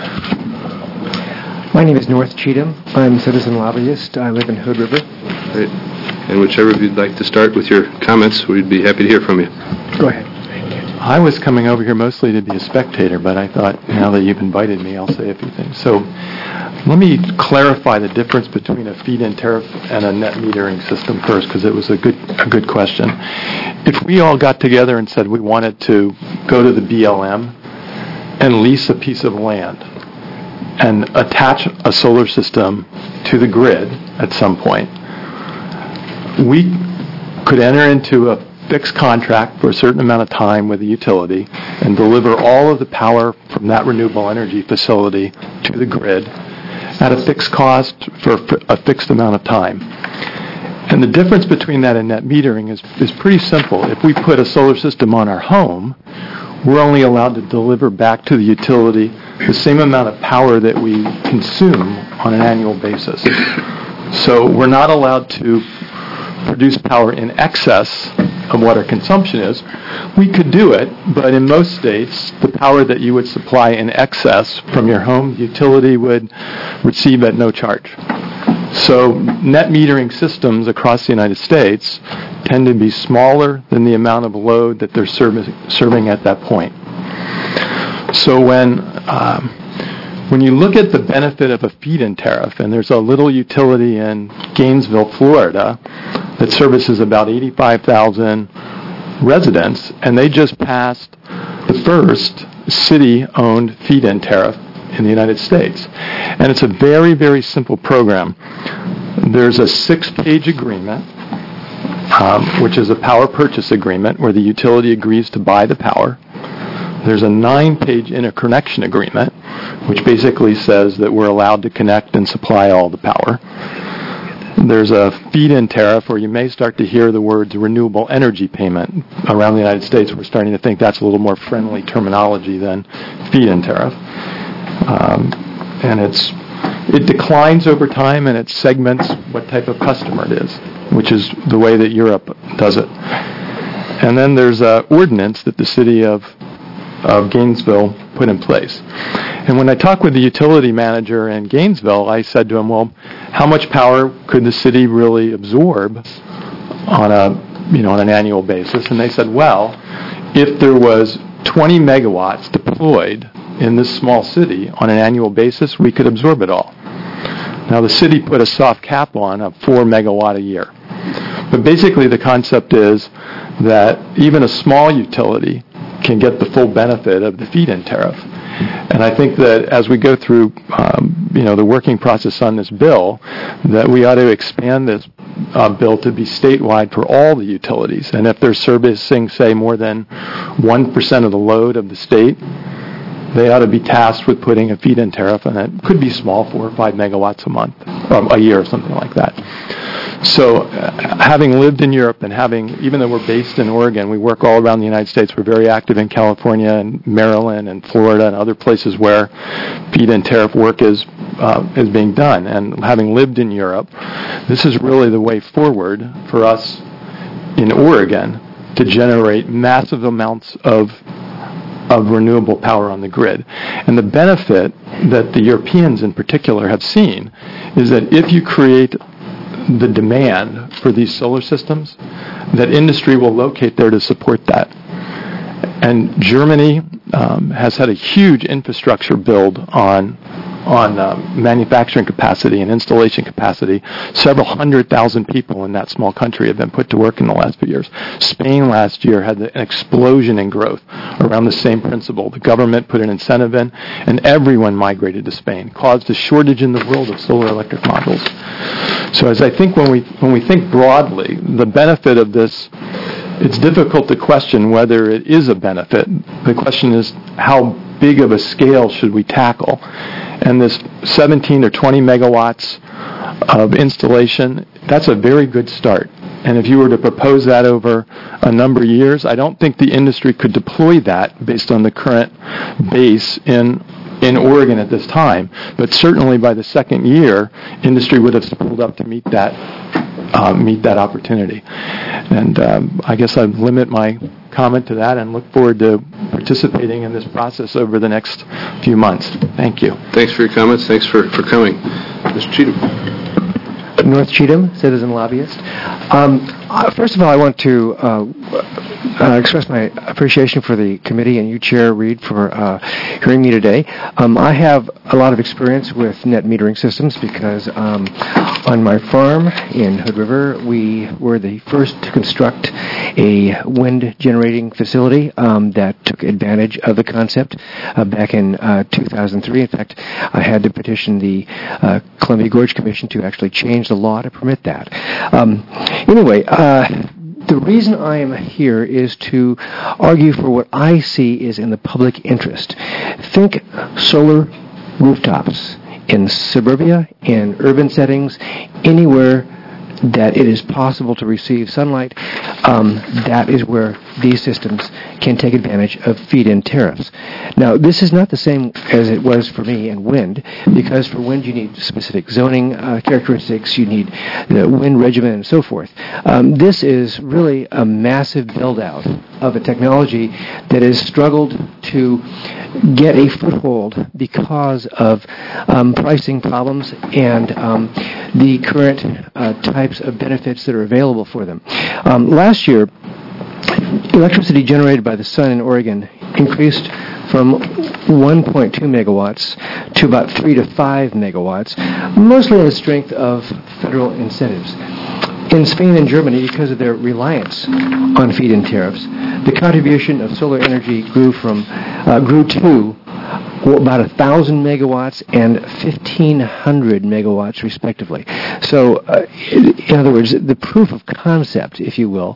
My name is North Cheatham. I'm a citizen lobbyist. I live in Hood River. Great. And whichever of you'd like to start with your comments, we'd be happy to hear from you. Go ahead. I was coming over here mostly to be a spectator, but I thought now that you've invited me, I'll say a few things. So let me clarify the difference between a feed-in tariff and a net metering system first, because it was a good question. If we all got together and said we wanted to go to the BLM and lease a piece of land and attach a solar system to the grid at some point, we could enter into a fixed contract for a certain amount of time with the utility and deliver all of the power from that renewable energy facility to the grid at a fixed cost for a fixed amount of time. And the difference between that and net metering is pretty simple. If we put a solar system on our home, we're only allowed to deliver back to the utility the same amount of power that we consume on an annual basis. So we're not allowed to produce power in excess of what our consumption is. We could do it, but in most states, the power that you would supply in excess from your home, the utility would receive at no charge. So net metering systems across the United States tend to be smaller than the amount of load that they're serving at that point. So when you look at the benefit of a feed-in tariff, and there's a little utility in Gainesville, Florida, that services about 85,000 residents, and they just passed the first city-owned feed-in tariff in the United States. And it's a very, very simple program. There's a 6-page agreement, which is a power purchase agreement where the utility agrees to buy the power. There's a 9-page interconnection agreement, which basically says that we're allowed to connect and supply all the power. there's a feed-in tariff, or you may start to hear the words renewable energy payment. Around the United States, we're starting to think that's a little more friendly terminology than feed-in tariff. And it declines over time, and it segments what type of customer it is, which is the way that Europe does it. And then there's an ordinance that the city of Gainesville put in place. And when I talked with the utility manager in Gainesville, I said to him, well, how much power could the city really absorb on an annual basis? And they said, well, if there was 20 megawatts deployed in this small city on an annual basis, we could absorb it all. Now, the city put a soft cap on of 4 megawatt a year. But basically the concept is that even a small utility can get the full benefit of the feed-in tariff. And I think that as we go through, the working process on this bill, that we ought to expand this bill to be statewide for all the utilities. And if they're servicing, say, more than 1% of the load of the state, they ought to be tasked with putting a feed-in tariff, and it could be small, 4 or 5 megawatts a month, a year, or something like that. So having lived in Europe and even though we're based in Oregon, we work all around the United States. We're very active in California and Maryland and Florida and other places where feed-in tariff work is being done. And having lived in Europe, this is really the way forward for us in Oregon to generate massive amounts of renewable power on the grid. And the benefit that the Europeans in particular have seen is that if you create the demand for these solar systems, that industry will locate there to support that. And Germany has had a huge infrastructure build on manufacturing capacity and installation capacity. Several 100,000 people in that small country have been put to work in the last few years. Spain last year had an explosion in growth around the same principle. The government put an incentive in, and everyone migrated to Spain, caused a shortage in the world of solar electric modules. So as I think when we think broadly, the benefit of this, it's difficult to question whether it is a benefit. The question is, how big of a scale should we tackle? And this 17 or 20 megawatts of installation, that's a very good start. And if you were to propose that over a number of years, I don't think the industry could deploy that based on the current base in Oregon at this time. But certainly by the second year, industry would have spooled up to meet that opportunity. And I guess I'd limit my comment to that and look forward to participating in this process over the next few months. Thank you. Thanks for your comments. Thanks for coming. Mr. Cheatham. North Cheatham, citizen lobbyist. First of all, I want to express my appreciation for the committee and you, Chair Reed, for hearing me today. I have a lot of experience with net metering systems because on my farm in Hood River, we were the first to construct a wind generating facility that took advantage of the concept back in 2003. In fact, I had to petition the Columbia Gorge Commission to actually change the law to permit that. Anyway, the reason I am here is to argue for what I see is in the public interest. Think solar rooftops in suburbia, in urban settings, anywhere that it is possible to receive sunlight. That is where these systems can take advantage of feed-in tariffs. Now, this is not the same as it was for me in wind, because for wind you need specific zoning characteristics, you need the wind regimen and so forth. This is really a massive build-out of a technology that has struggled to get a foothold because of pricing problems and the current types of benefits that are available for them. Last year, electricity generated by the sun in Oregon increased from 1.2 megawatts to about 3 to 5 megawatts, mostly on the strength of federal incentives. In Spain and Germany, because of their reliance on feed-in tariffs, the contribution of solar energy grew to about 1,000 megawatts and 1,500 megawatts, respectively. So, in other words, the proof of concept, if you will,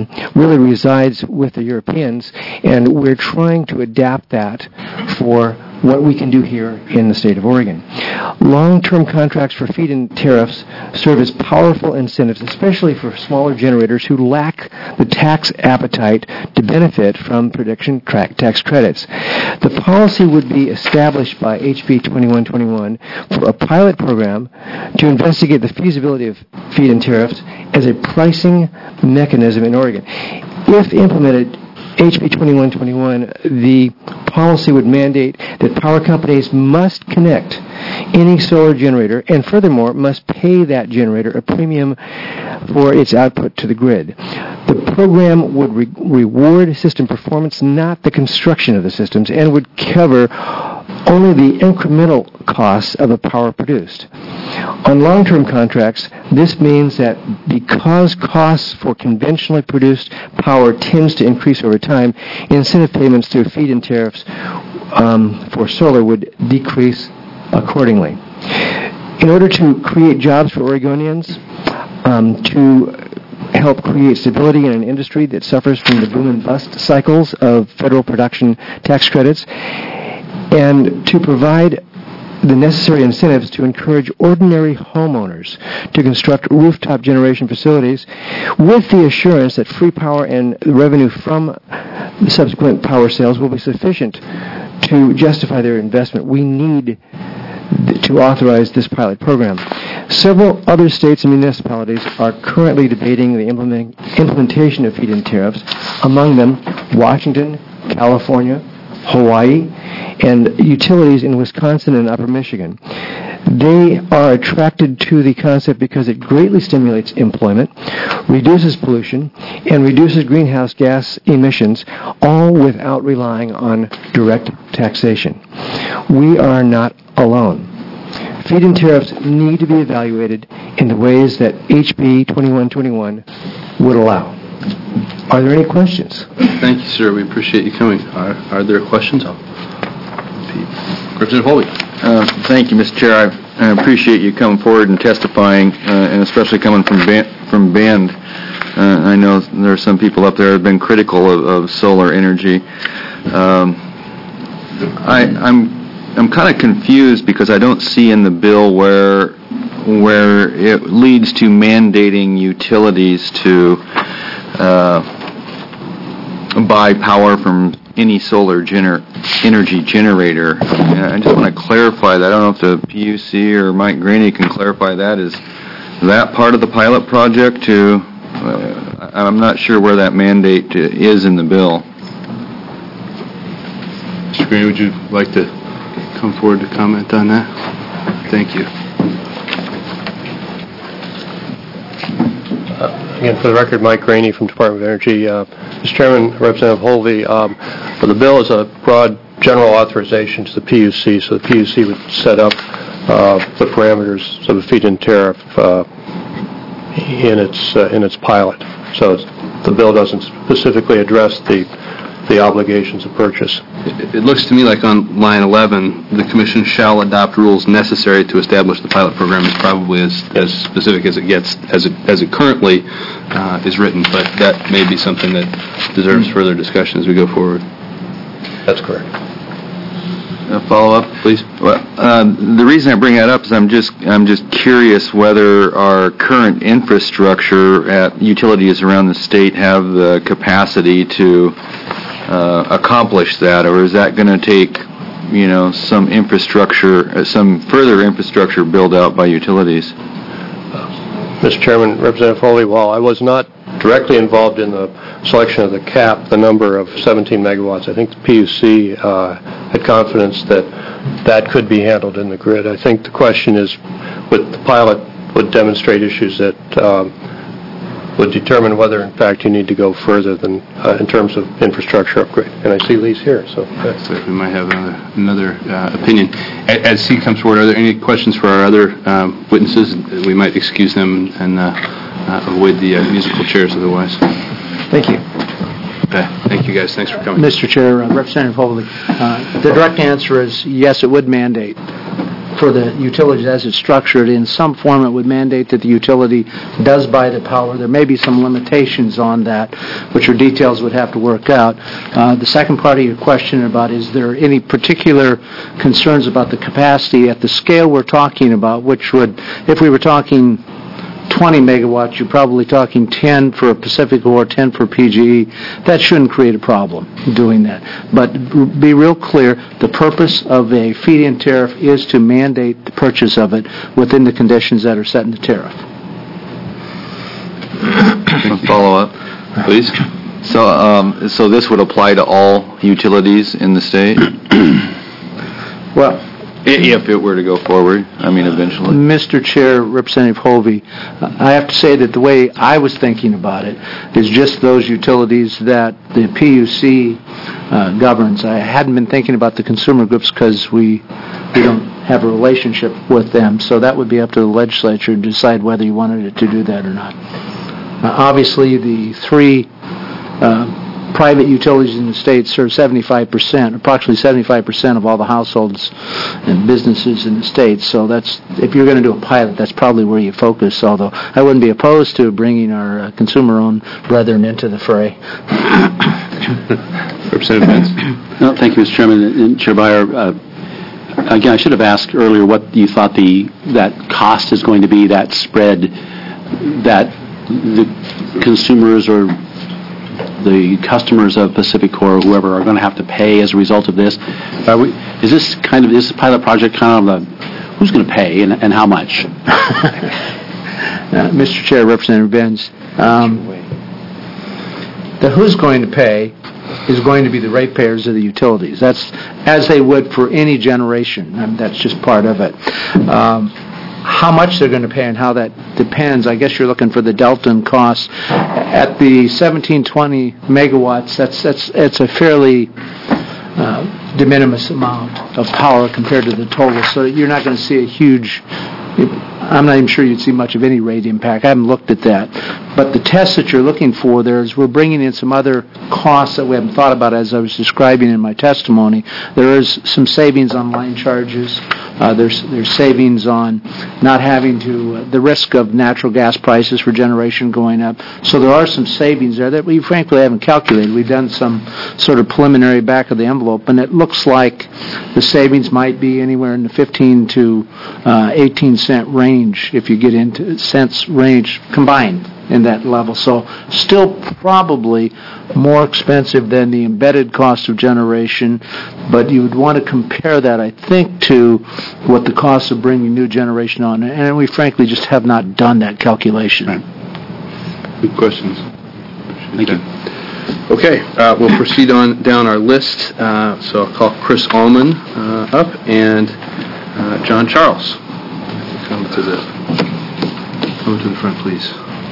really resides with the Europeans, and we're trying to adapt that for what we can do here in the state of Oregon. Long-term contracts for feed-in tariffs serve as powerful incentives, especially for smaller generators who lack the tax appetite to benefit from production tax credits. The policy would be established by HB 2121 for a pilot program to investigate the feasibility of feed-in tariffs as a pricing mechanism in Oregon. If implemented, HB 2121, the policy would mandate that power companies must connect any solar generator and furthermore must pay that generator a premium for its output to the grid. The program would reward system performance, not the construction of the systems, and would cover only the incremental costs of the power produced. On long-term contracts, this means that because costs for conventionally produced power tends to increase over time, incentive payments through feed-in tariffs for solar would decrease accordingly. In order to create jobs for Oregonians, to help create stability in an industry that suffers from the boom and bust cycles of federal production tax credits, and to provide the necessary incentives to encourage ordinary homeowners to construct rooftop generation facilities with the assurance that free power and revenue from the subsequent power sales will be sufficient to justify their investment. We need to authorize this pilot program. Several other states and municipalities are currently debating the implementation of feed-in tariffs, among them Washington, California, Hawaii, and utilities in Wisconsin and Upper Michigan. They are attracted to the concept because it greatly stimulates employment, reduces pollution, and reduces greenhouse gas emissions, all without relying on direct taxation. We are not alone. Feed-in tariffs need to be evaluated in the ways that HB 2121 would allow. Are there any questions? Thank you, sir. We appreciate you coming. Are there questions? Representative Holby. Thank you, Mr. Chair. I appreciate you coming forward and testifying, and especially coming from Bend. I know there are some people up there who have been critical of solar energy. I'm kind of confused because I don't see in the bill where it leads to mandating utilities to buy power from any solar energy generator. I just want to clarify that. I don't know if the PUC or Mike Graney can clarify that. Is that part of the pilot project too? I'm not sure where that mandate is in the bill. Mr. Graney, would you like to come forward to comment on that? Thank you. Again, for the record, Mike Graney from Department of Energy. Mr. Chairman, Representative Holvey, the bill is a broad general authorization to the PUC, so the PUC would set up the parameters of the feed-in tariff in its pilot. So the bill doesn't specifically address the obligations of purchase. It looks to me like on line 11, the Commission shall adopt rules necessary to establish the pilot program is probably as specific as it gets, as it currently is written, but that may be something that deserves further discussion as we go forward. That's correct. A follow-up, please. Well, the reason I bring that up is I'm just curious whether our current infrastructure at utilities around the state have the capacity to accomplish that, or is that going to take, some infrastructure, some further infrastructure build out by utilities? Mr. Chairman, Representative Foley, while I was not directly involved in the selection of the cap, the number of 17 megawatts, I think the PUC had confidence that could be handled in the grid. I think the question is, with the pilot, would demonstrate issues that would determine whether, in fact, you need to go further than in terms of infrastructure upgrade. And I see Lee's here, so we might have another opinion. As he comes forward, are there any questions for our other witnesses? We might excuse them and avoid the musical chairs otherwise. Thank you. Okay. Thank you, guys. Thanks for coming. Mr. Chair, Representative Holvey, the direct answer is yes, it would mandate. for the utilities as it's structured. In some form, it would mandate that the utility does buy the power. There may be some limitations on that, which are details would have to work out. The second part of your question about is there any particular concerns about the capacity at the scale we're talking about, which would, if we were talking 20 megawatts, you're probably talking 10 for Pacific or 10 for PGE. That shouldn't create a problem doing that. But be real clear, the purpose of a feed-in tariff is to mandate the purchase of it within the conditions that are set in the tariff. Follow up, please. So this would apply to all utilities in the state? Well, if it were to go forward, eventually. Mr. Chair, Representative Hovey, I have to say that the way I was thinking about it is just those utilities that the PUC governs. I hadn't been thinking about the consumer groups because we don't have a relationship with them, so that would be up to the legislature to decide whether you wanted it to do that or not. Obviously, the three private utilities in the state serve 75%, approximately 75% of all the households and businesses in the state. So that's, if you're going to do a pilot, that's probably where you focus, although I wouldn't be opposed to bringing our consumer-owned brethren into the fray. Representative Pence. No, thank you, Mr. Chairman. And Chair Beyer, again, I should have asked earlier what you thought that cost is going to be, that spread that the consumers or the customers of Pacific Core or whoever are going to have to pay as a result of this. Is this pilot project kind of who's going to pay and how much? Mr. Chair, Representative Benz, the who's going to pay is going to be the ratepayers of the utilities. That's as they would for any generation. That's just part of it. How much they're going to pay and how that depends. I guess you're looking for the delta in costs. At the 1720 megawatts, it's a fairly de minimis amount of power compared to the total. So you're not going to see a huge. I'm not even sure you'd see much of any rate impact. I haven't looked at that. But the test that you're looking for there is we're bringing in some other costs that we haven't thought about as I was describing in my testimony. There is some savings on line charges. There's savings on not having to, the risk of natural gas prices for generation going up. So there are some savings there that we frankly haven't calculated. We've done some sort of preliminary back of the envelope, and it looks like the savings might be anywhere in the 15 to 18 cent range if you get into cents range combined in that level. So still probably more expensive than the embedded cost of generation, but you would want to compare that, I think, to what the cost of bringing new generation on. And we frankly just have not done that calculation. Right. Good questions. Thank you. Okay, we'll proceed on down our list. So I'll call Chris Allman up and John Charles. Come to the front, please.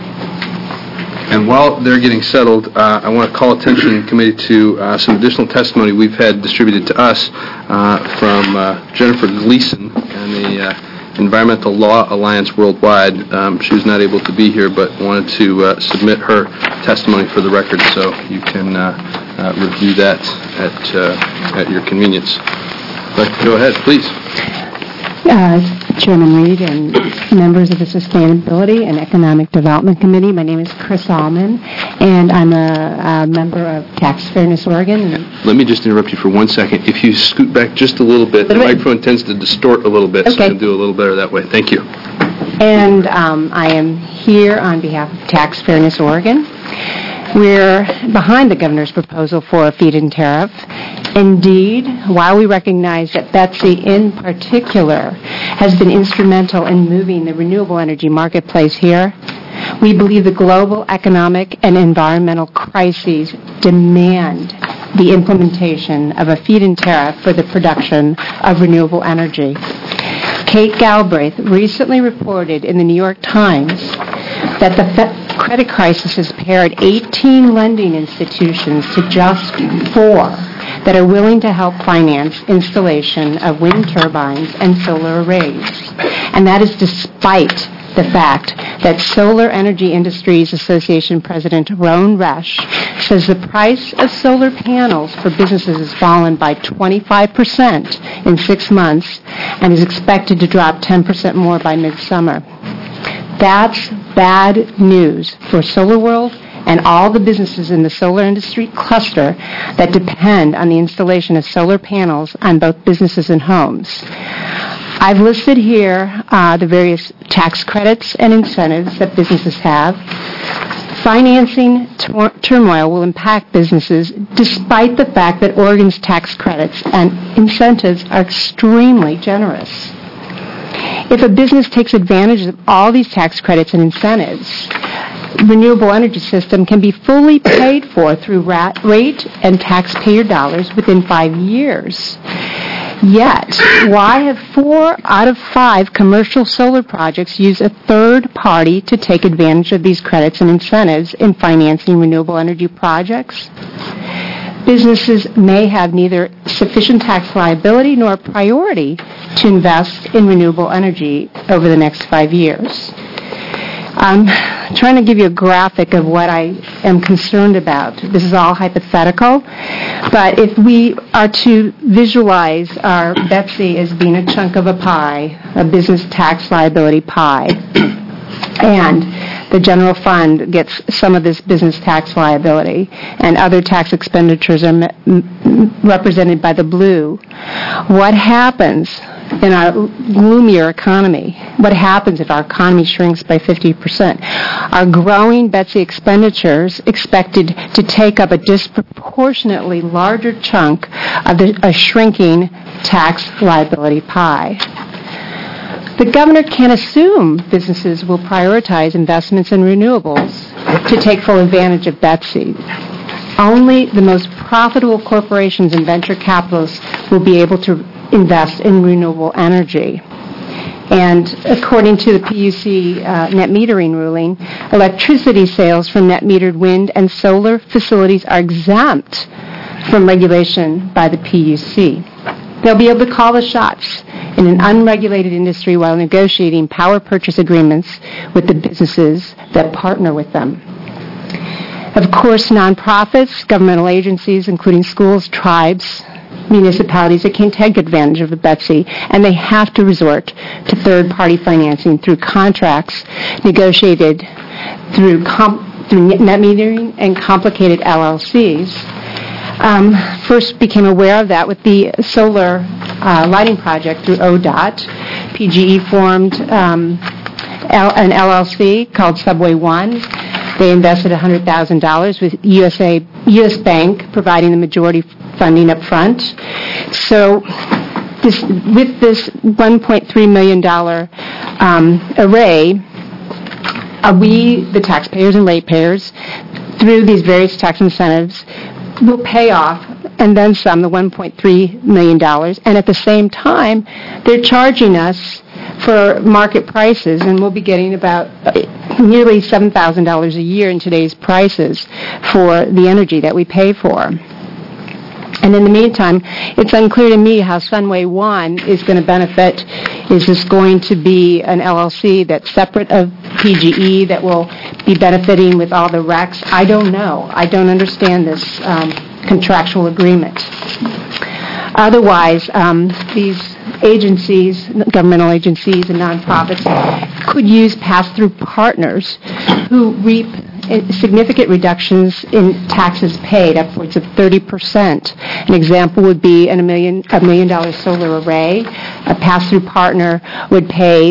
And while they're getting settled, I want to call attention, committee, to some additional testimony we've had distributed to us from Jennifer Gleason and the Environmental Law Alliance Worldwide. She was not able to be here, but wanted to submit her testimony for the record, so you can review that at your convenience. Go ahead, please. Chairman Reed and members of the Sustainability and Economic Development Committee. My name is Chris Allman, and I'm a member of Tax Fairness Oregon. Let me just interrupt you for 1 second. If you scoot back just a little bit, the microphone tends to distort a little bit, so you can do a little better that way. Thank you. And I am here on behalf of Tax Fairness Oregon. We're behind the governor's proposal for a feed-in tariff. Indeed, while we recognize that Betsy in particular has been instrumental in moving the renewable energy marketplace here, we believe the global economic and environmental crises demand the implementation of a feed-in tariff for the production of renewable energy. Kate Galbraith recently reported in the New York Times that the credit crisis has paired 18 lending institutions to just 4 that are willing to help finance installation of wind turbines and solar arrays. And that is despite the fact that Solar Energy Industries Association President Ron Resch says the price of solar panels for businesses has fallen by 25% in 6 months and is expected to drop 10% more by midsummer. That's bad news for SolarWorld and all the businesses in the solar industry cluster that depend on the installation of solar panels on both businesses and homes. I've listed here the various tax credits and incentives that businesses have. Financing turmoil will impact businesses despite the fact that Oregon's tax credits and incentives are extremely generous. If a business takes advantage of all these tax credits and incentives, renewable energy system can be fully paid for through rate and taxpayer dollars within 5 years. Yet, why have 4 out of 5 commercial solar projects used a third party to take advantage of these credits and incentives in financing renewable energy projects? Businesses may have neither sufficient tax liability nor priority to invest in renewable energy over the next 5 years. I'm trying to give you a graphic of what I am concerned about. This is all hypothetical, but if we are to visualize our Betsy as being a chunk of a pie, a business tax liability pie, and the general fund gets some of this business tax liability, and other tax expenditures are represented by the blue, what happens in our gloomier economy? What happens if our economy shrinks by 50%? Our growing Betsy expenditures expected to take up a disproportionately larger chunk of a shrinking tax liability pie. The governor can't assume businesses will prioritize investments in renewables to take full advantage of Betsy. Only the most profitable corporations and venture capitalists will be able to invest in renewable energy. And according to the PUC net metering ruling, electricity sales from net metered wind and solar facilities are exempt from regulation by the PUC. They'll be able to call the shots in an unregulated industry while negotiating power purchase agreements with the businesses that partner with them. Of course, nonprofits, governmental agencies, including schools, tribes, municipalities, that can't take advantage of the Betsy, and they have to resort to third-party financing through contracts negotiated through net metering and complicated LLCs. First became aware of that with the solar lighting project through ODOT. PGE formed an LLC called Subway One. They invested $100,000 with U.S. Bank providing the majority funding up front. So with this $1.3 million array, we, the taxpayers and ratepayers, through these various tax incentives, will pay off, and then some, the $1.3 million. And at the same time, they're charging us for market prices, and we'll be getting about nearly $7,000 a year in today's prices for the energy that we pay for. And in the meantime, it's unclear to me how Sunway One is going to benefit. Is this going to be an LLC that's separate of PGE that will be benefiting with all the RECs? I don't know. I don't understand this contractual agreement. Otherwise, these agencies, governmental agencies and nonprofits, could use pass-through partners who reap significant reductions in taxes paid, upwards of 30%. An example would be a $1 million solar array. A pass-through partner would pay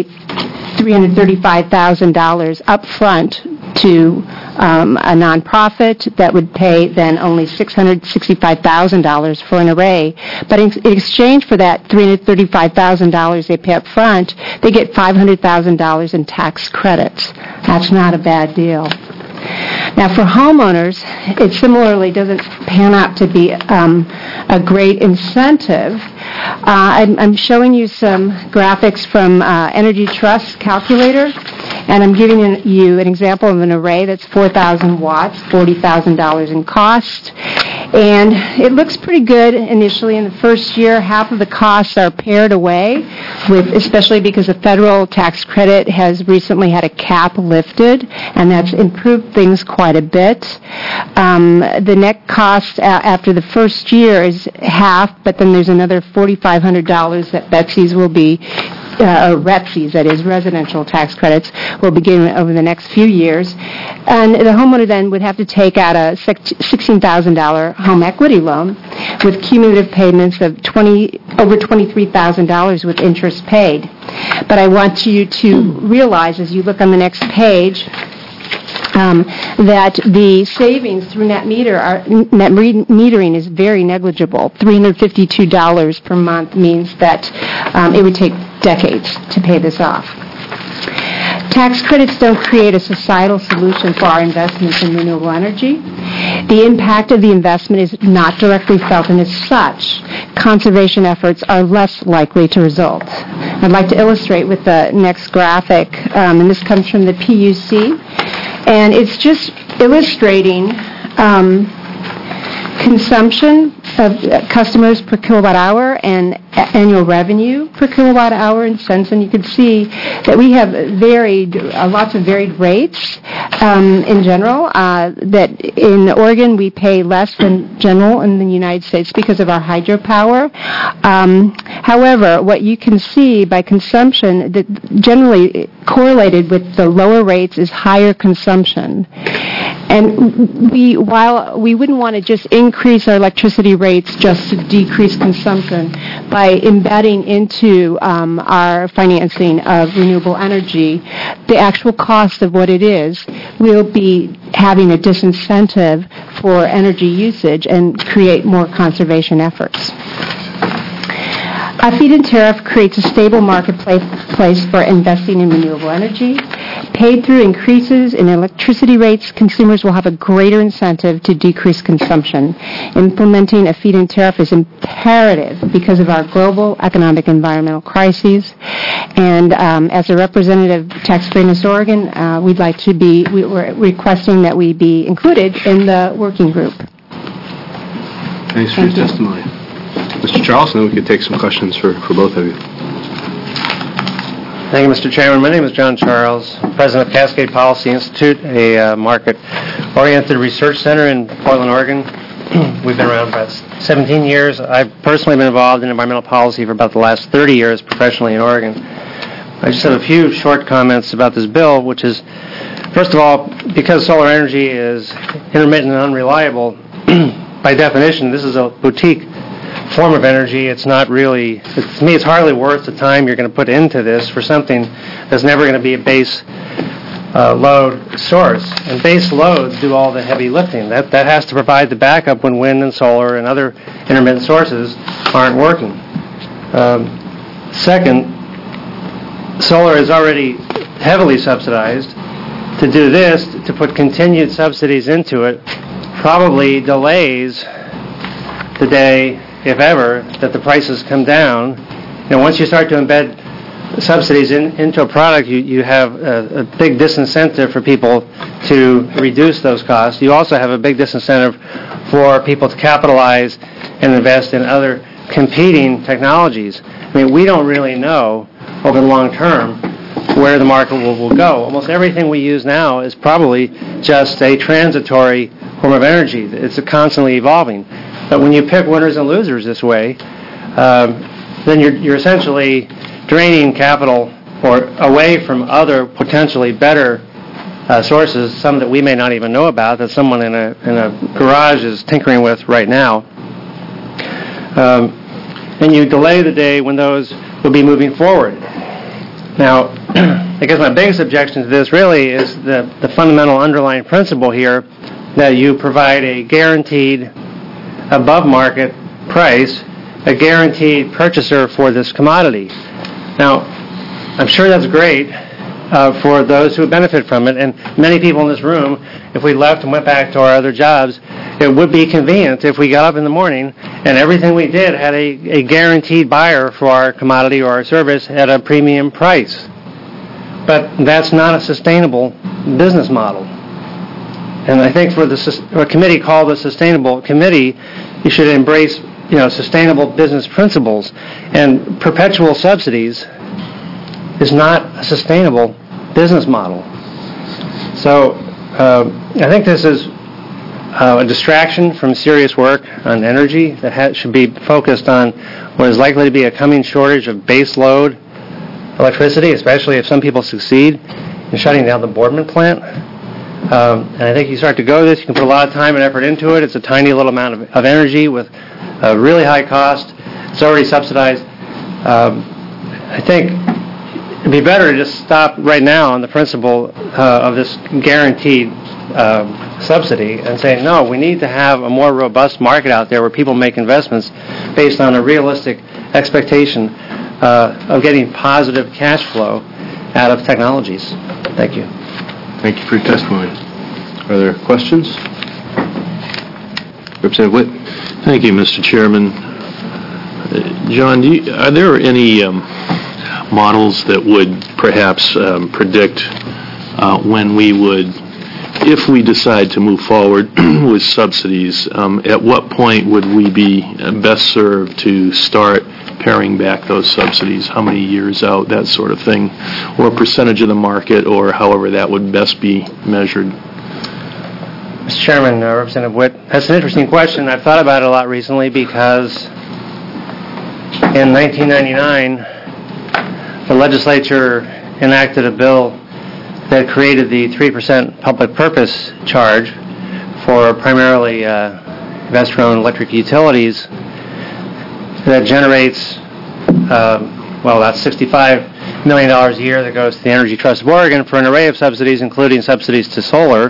$335,000 up front to a nonprofit that would pay then only $665,000 for an array. But in exchange for that $335,000 they pay up front, they get $500,000 in tax credits. That's not a bad deal. Now, for homeowners, it similarly doesn't pan out to be a great incentive. I'm showing you some graphics from Energy Trust Calculator, And I'm giving you an example of an array that's 4,000 watts, $40,000 in cost. And it looks pretty good initially in the first year. Half of the costs are pared away, especially because the federal tax credit has recently had a cap lifted, and that's improved things quite a bit. The net cost after the first year is half, but then there's another $4,500 that Betsy's will be REPSI's, that is, residential tax credits, will begin over the next few years. And the homeowner then would have to take out a $16,000 home equity loan with cumulative payments of over $23,000 with interest paid. But I want you to realize, as you look on the next page, that the savings through net metering is very negligible. $352 per month means that it would take decades to pay this off. Tax credits don't create a societal solution for our investments in renewable energy. The impact of the investment is not directly felt, and as such, conservation efforts are less likely to result. I'd like to illustrate with the next graphic, and this comes from the PUC, and it's just illustrating consumption of customers per kilowatt hour and annual revenue per kilowatt hour in cents, and you can see that we have lots of varied rates in general. That in Oregon we pay less than general in the United States because of our hydropower. However, what you can see by consumption, that generally correlated with the lower rates is higher consumption. And while we wouldn't want to just increase our electricity rates just to decrease consumption, by embedding into our financing of renewable energy the actual cost of what it is, we'll be having a disincentive for energy usage and create more conservation efforts. A feed-in tariff creates a stable marketplace for investing in renewable energy. Paid through increases in electricity rates, consumers will have a greater incentive to decrease consumption. Implementing a feed-in tariff is imperative because of our global economic environmental crises. And as a representative of Tax Fairness Oregon, we're requesting that we be included in the working group. Thanks for your testimony. Mr. Charles, and then we could take some questions for both of you. Thank you, Mr. Chairman. My name is John Charles, president of Cascade Policy Institute, a market-oriented research center in Portland, Oregon. We've been around for about 17 years. I've personally been involved in environmental policy for about the last 30 years professionally in Oregon. I just have a few short comments about this bill, which is, first of all, because solar energy is intermittent and unreliable, by definition, this is a boutique form of energy. It's not really, to me, it's hardly worth the time you're going to put into this for something that's never going to be a base load source. And base loads do all the heavy lifting. That has to provide the backup when wind and solar and other intermittent sources aren't working. Second, solar is already heavily subsidized. To do this, to put continued subsidies into it, probably delays the day, if ever, that the prices come down. Once you start to embed subsidies into a product, you have a big disincentive for people to reduce those costs. You also have a big disincentive for people to capitalize and invest in other competing technologies. We don't really know over the long term where the market will go. Almost everything we use now is probably just a transitory form of energy. It's constantly evolving. But when you pick winners and losers this way, then you're essentially draining capital away from other potentially better sources, some that we may not even know about, that someone in a garage is tinkering with right now. And you delay the day when those will be moving forward. Now, I guess my biggest objection to this really is the fundamental underlying principle here that you provide a guaranteed above market price, a guaranteed purchaser for this commodity. Now, I'm sure that's great for those who benefit from it, and many people in this room, if we left and went back to our other jobs, it would be convenient if we got up in the morning and everything we did had a guaranteed buyer for our commodity or our service at a premium price. but that's not a sustainable business model. And I think for a committee called the Sustainable Committee, you should embrace, sustainable business principles. And perpetual subsidies is not a sustainable business model. So I think this is a distraction from serious work on energy that should be focused on what is likely to be a coming shortage of base load electricity, especially if some people succeed in shutting down the Boardman plant. And I think you start to go to this, you can put a lot of time and effort into it. It's a tiny little amount of energy with a really high cost. It's already subsidized. I think it'd be better to just stop right now on the principle of this guaranteed subsidy and say, no, we need to have a more robust market out there where people make investments based on a realistic expectation of getting positive cash flow out of technologies. Thank you. Thank you for your testimony. Are there questions? Representative Witt. Thank you, Mr. Chairman. John, are there any models that would perhaps predict when we would, if we decide to move forward with subsidies, at what point would we be best served to start paring back those subsidies? How many years out, that sort of thing, or a percentage of the market, or however that would best be measured? Mr. Chairman, Representative Witt, that's an interesting question. I've thought about it a lot recently because in 1999, the legislature enacted a bill that created the 3% public purpose charge for primarily investor-owned electric utilities that generates, about $65 million a year that goes to the Energy Trust of Oregon for an array of subsidies, including subsidies to solar.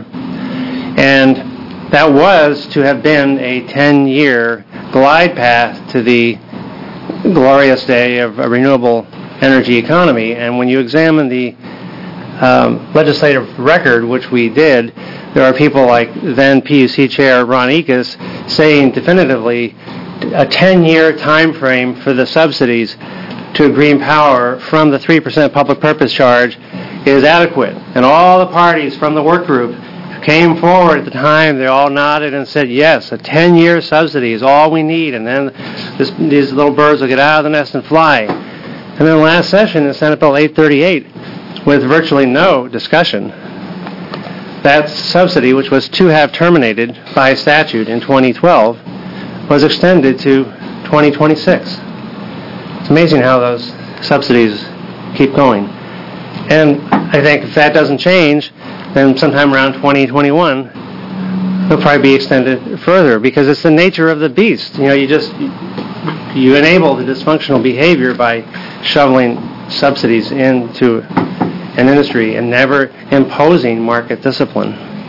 And that was to have been a 10-year glide path to the glorious day of a renewable energy economy. And when you examine the legislative record, which we did, there are people like then PUC Chair Ron Ekus saying definitively a 10-year time frame for the subsidies to green power from the 3% public purpose charge is adequate. And all the parties from the work group came forward at the time. They all nodded and said, yes, a 10-year subsidy is all we need, and then these little birds will get out of the nest and fly. And then last session in Senate Bill 838, with virtually no discussion, that subsidy, which was to have terminated by statute in 2012, was extended to 2026. It's amazing how those subsidies keep going. And I think if that doesn't change, then sometime around 2021, they'll probably be extended further because it's the nature of the beast. You enable the dysfunctional behavior by shoveling subsidies into an industry and never imposing market discipline.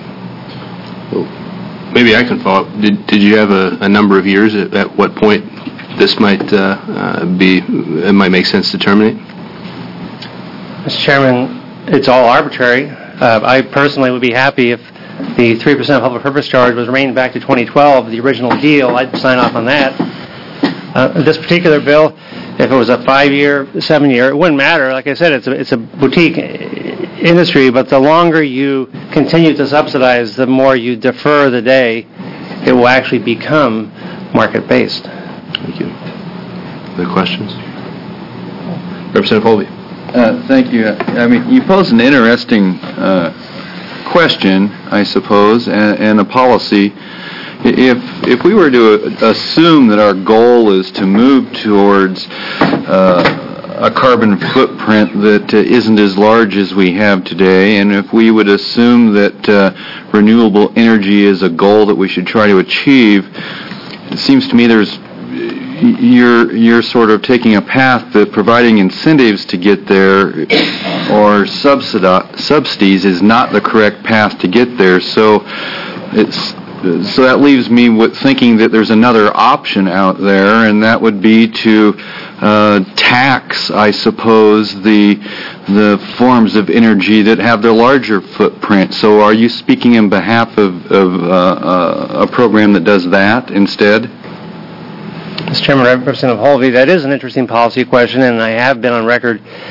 Maybe I can follow up. Did you have a number of years at what point this might it might make sense to terminate? Mr. Chairman, it's all arbitrary. I personally would be happy if the 3% public purpose charge was reined back to 2012, the original deal. I'd sign off on that. This particular bill, if it was a 5-year, 7-year, it wouldn't matter. Like I said, it's a boutique industry, but the longer you continue to subsidize, the more you defer the day it will actually become market-based. Thank you. Other questions? Representative Holby. Thank you. I mean, you pose an interesting question, I suppose, and a policy. If we were to assume that our goal is to move towards a carbon footprint that isn't as large as we have today, and if we would assume that renewable energy is a goal that we should try to achieve, it seems to me you're sort of taking a path that providing incentives to get there or subsidies is not the correct path to get there. So that leaves me with thinking that there's another option out there, and that would be to tax, I suppose, the forms of energy that have the larger footprint. So are you speaking in behalf of a program that does that instead? Mr. Chairman, Representative Holvey, that is an interesting policy question, and I have been on record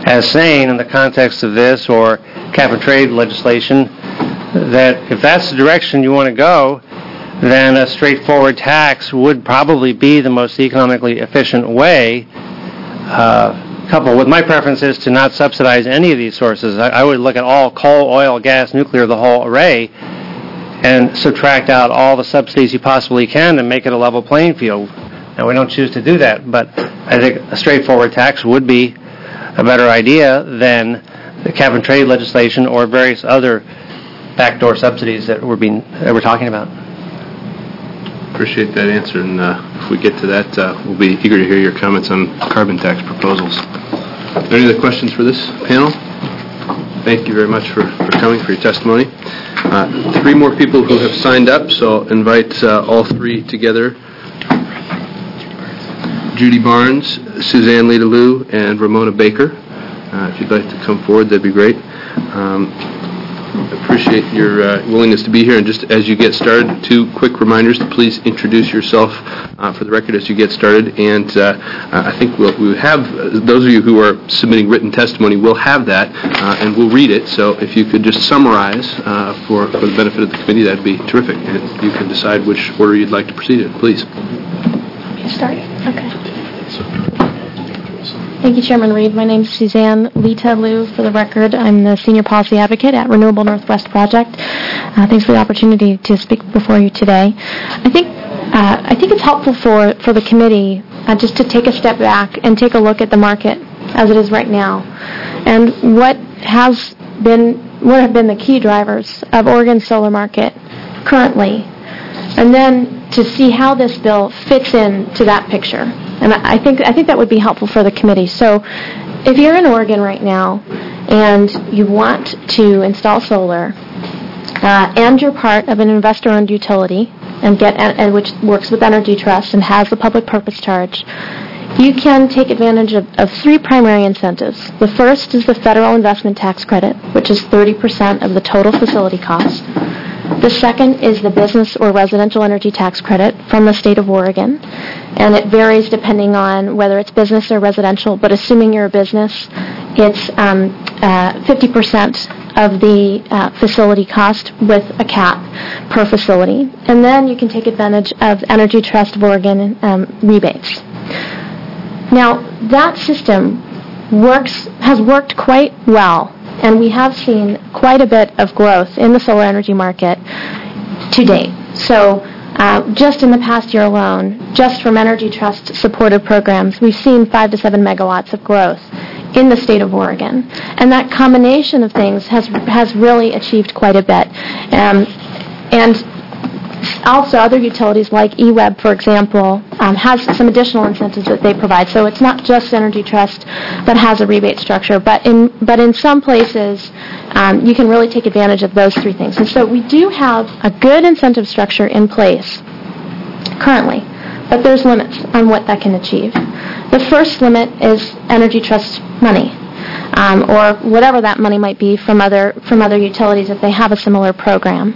as saying in the context of this or cap and trade legislation that if that's the direction you want to go, then a straightforward tax would probably be the most economically efficient way, coupled with my preference is to not subsidize any of these sources. I would look at all coal, oil, gas, nuclear, the whole array, and subtract out all the subsidies you possibly can and make it a level playing field. Now, we don't choose to do that, but I think a straightforward tax would be a better idea than the cap and trade legislation or various other backdoor subsidies that we're talking about. Appreciate that answer, and if we get to that, we'll be eager to hear your comments on carbon tax proposals. Are there any other questions for this panel? Thank you very much for coming, for your testimony. 3 more people who have signed up, so I'll invite all 3 together. Judy Barnes, Suzanne Lita-Lou, and Ramona Baker. If you'd like to come forward, that'd be great. Appreciate your willingness to be here. And just as you get started, 2 quick reminders to please introduce yourself for the record as you get started. And I think we'll have, those of you who are submitting written testimony will have that, and we'll read it. So if you could just summarize for the benefit of the committee, that'd be terrific. And you can decide which order you'd like to proceed in, please. Start? Okay. Thank you, Chairman Reed. My name is Suzanne Lita-Lou. For the record, I'm the Senior Policy Advocate at Renewable Northwest Project. Thanks for the opportunity to speak before you today. I think it's helpful for the committee just to take a step back and take a look at the market as it is right now, and what have been the key drivers of Oregon's solar market currently, and then to see how this bill fits into that picture. And I think that would be helpful for the committee. So if you're in Oregon right now and you want to install solar and you're part of an investor-owned utility and which works with Energy Trust and has the public purpose charge, you can take advantage of 3 primary incentives. The first is the federal investment tax credit, which is 30% of the total facility cost. The second is the business or residential energy tax credit from the state of Oregon, and it varies depending on whether it's business or residential, but assuming you're a business, it's 50% of the facility cost with a cap per facility. And then you can take advantage of Energy Trust of Oregon rebates. Now, that system has worked quite well, and we have seen quite a bit of growth in the solar energy market to date. So just in the past year alone, just from Energy Trust supported programs, we've seen 5 to 7 megawatts of growth in the state of Oregon. And that combination of things has really achieved quite a bit. And also other utilities like eWeb, for example, has some additional incentives that they provide. So it's not just Energy Trust that has a rebate structure, but in some places you can really take advantage of those 3 things. And so we do have a good incentive structure in place currently, but there's limits on what that can achieve. The first limit is Energy Trust money, or whatever that money might be from other utilities if they have a similar program.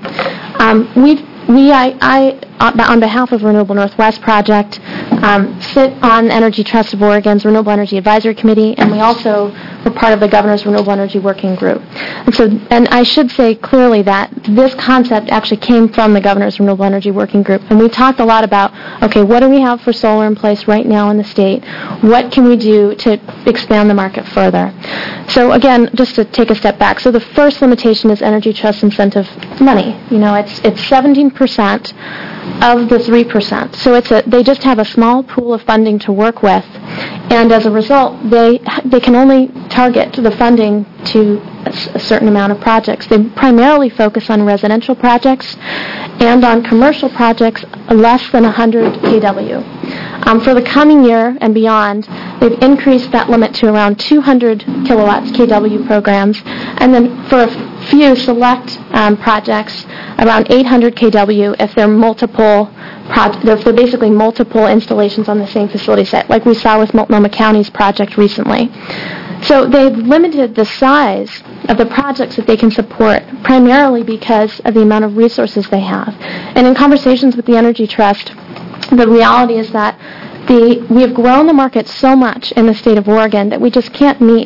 I, on behalf of Renewable Northwest Project, sit on Energy Trust of Oregon's Renewable Energy Advisory Committee, and we also were part of the Governor's Renewable Energy Working Group. And I should say clearly that this concept actually came from the Governor's Renewable Energy Working Group, and we talked a lot about, okay, what do we have for solar in place right now in the state? What can we do to expand the market further? So again, just to take a step back, so the first limitation is Energy Trust incentive money. You know, it's 17% of the 3%. So they just have a small pool of funding to work with, and as a result, they can only target the funding to a certain amount of projects. They primarily focus on residential projects and on commercial projects less than 100 kW. For the coming year and beyond, they've increased that limit to around 200 kilowatts kW programs, and then for a few select projects, around 800 kW if they're they're basically multiple installations on the same facility site, like we saw with Multnomah County's project recently. So they've limited the size of the projects that they can support, primarily because of the amount of resources they have. And in conversations with the Energy Trust, the reality is that we have grown the market so much in the state of Oregon that we just can't meet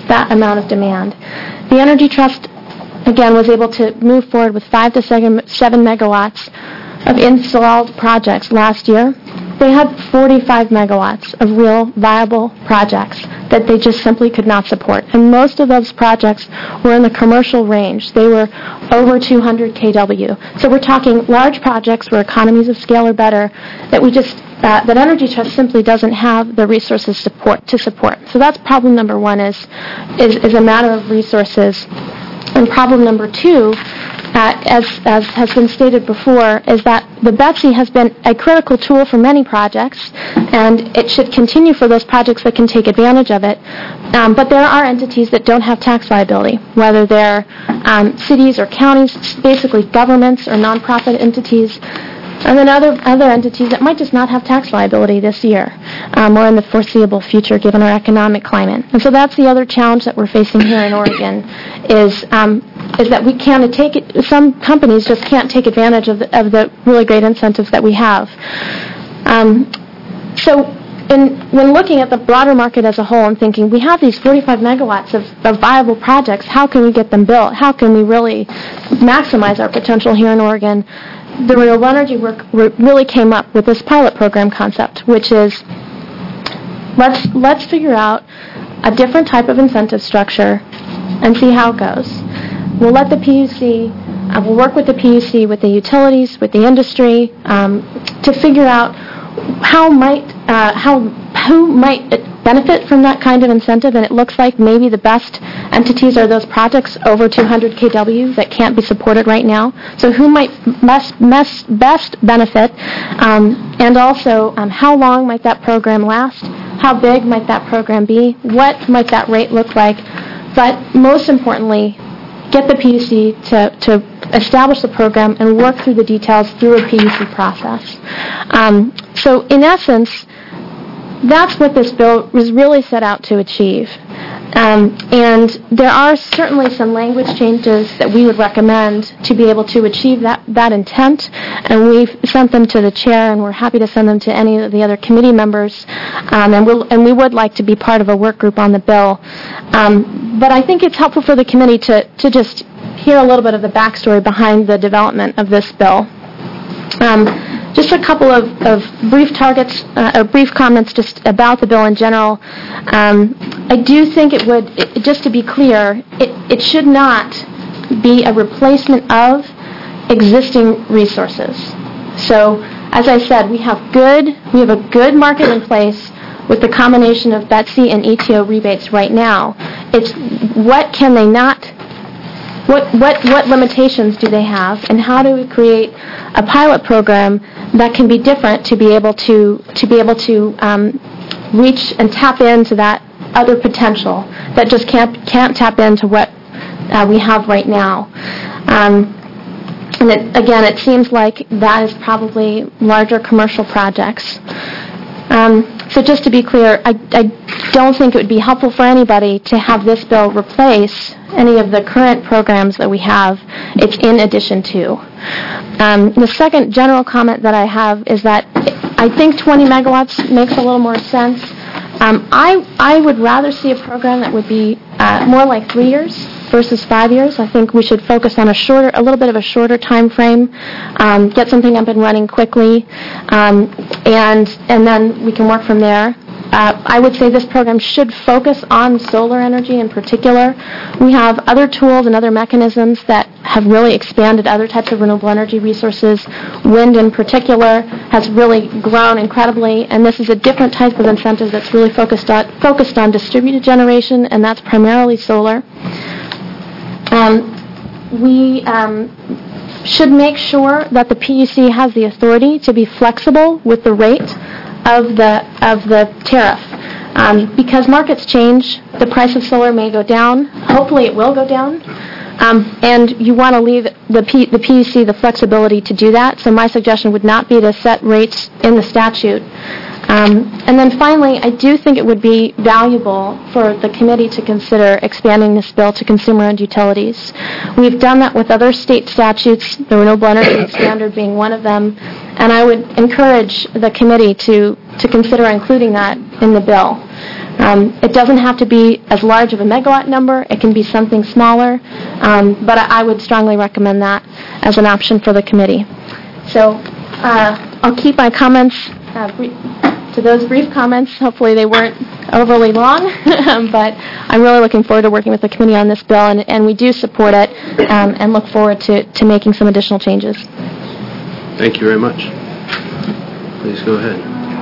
that amount of demand. The Energy Trust, again, was able to move forward with 5 to 7 megawatts of installed projects last year. They had 45 megawatts of real viable projects that they just simply could not support. And most of those projects were in the commercial range. They were over 200 kW. So we're talking large projects where economies of scale are better that we just that Energy Trust simply doesn't have the resources to support. So that's problem number one is a matter of resources. And problem number two, as has been stated before, is that the BETC has been a critical tool for many projects, and it should continue for those projects that can take advantage of it. But there are entities that don't have tax liability, whether they're cities or counties, basically governments or nonprofit entities, and then other entities that might just not have tax liability this year or in the foreseeable future given our economic climate. And so that's the other challenge that we're facing here in Oregon is that we can't take it, some companies just can't take advantage of the really great incentives that we have. When looking at the broader market as a whole and thinking, we have these 45 megawatts of viable projects, how can we get them built? How can we really maximize our potential here in Oregon? The renewable energy work really came up with this pilot program concept, which is let's figure out a different type of incentive structure and see how it goes. We'll let the PUC, we'll work with the PUC, with the utilities, with the industry to figure out who might benefit from that kind of incentive, and it looks like maybe the best entities are those projects over 200 kW that can't be supported right now. So who might best benefit, and also how long might that program last? How big might that program be? What might that rate look like? But most importantly, get the PUC to establish the program and work through the details through a PUC process. So in essence, that's what this bill was really set out to achieve. And there are certainly some language changes that we would recommend to be able to achieve that intent, and we've sent them to the chair, and we're happy to send them to any of the other committee members, and we would like to be part of a work group on the bill. But I think it's helpful for the committee to just hear a little bit of the backstory behind the development of this bill. Just a couple of brief comments just about the bill in general. I do think it would, just to be clear, it should not be a replacement of existing resources. So, as I said, we have a good market in place with the combination of BETC and ETO rebates right now. It's what can they not, what limitations do they have, and how do we create a pilot program that can be different to be able to reach and tap into that other potential that just can't tap into what we have right now. And it seems like that is probably larger commercial projects. So just to be clear, I don't think it would be helpful for anybody to have this bill replace any of the current programs that we have. It's in addition to. The second general comment that I have is that I think 20 megawatts makes a little more sense. I would rather see a program that would be more like 3 years versus 5 years. I think we should focus on a little bit of a shorter time frame, get something up and running quickly, and then we can work from there. I would say this program should focus on solar energy in particular. We have other tools and other mechanisms that have really expanded other types of renewable energy resources. Wind in particular has really grown incredibly, and this is a different type of incentive that's really focused on distributed generation, and that's primarily solar. We should make sure that the PUC has the authority to be flexible with the rate of the tariff. Because markets change, the price of solar may go down. Hopefully it will go down. And you want to leave the PUC the flexibility to do that. So my suggestion would not be to set rates in the statute. And then finally, I do think it would be valuable for the committee to consider expanding this bill to consumer-owned utilities. We've done that with other state statutes, the Renewable Energy Standard being one of them, and I would encourage the committee to consider including that in the bill. It doesn't have to be as large of a megawatt number. It can be something smaller, but I would strongly recommend that as an option for the committee. So I'll keep my comments to those brief comments. Hopefully they weren't overly long, but I'm really looking forward to working with the committee on this bill, and we do support it and look forward to making some additional changes. Thank you very much. Please go ahead.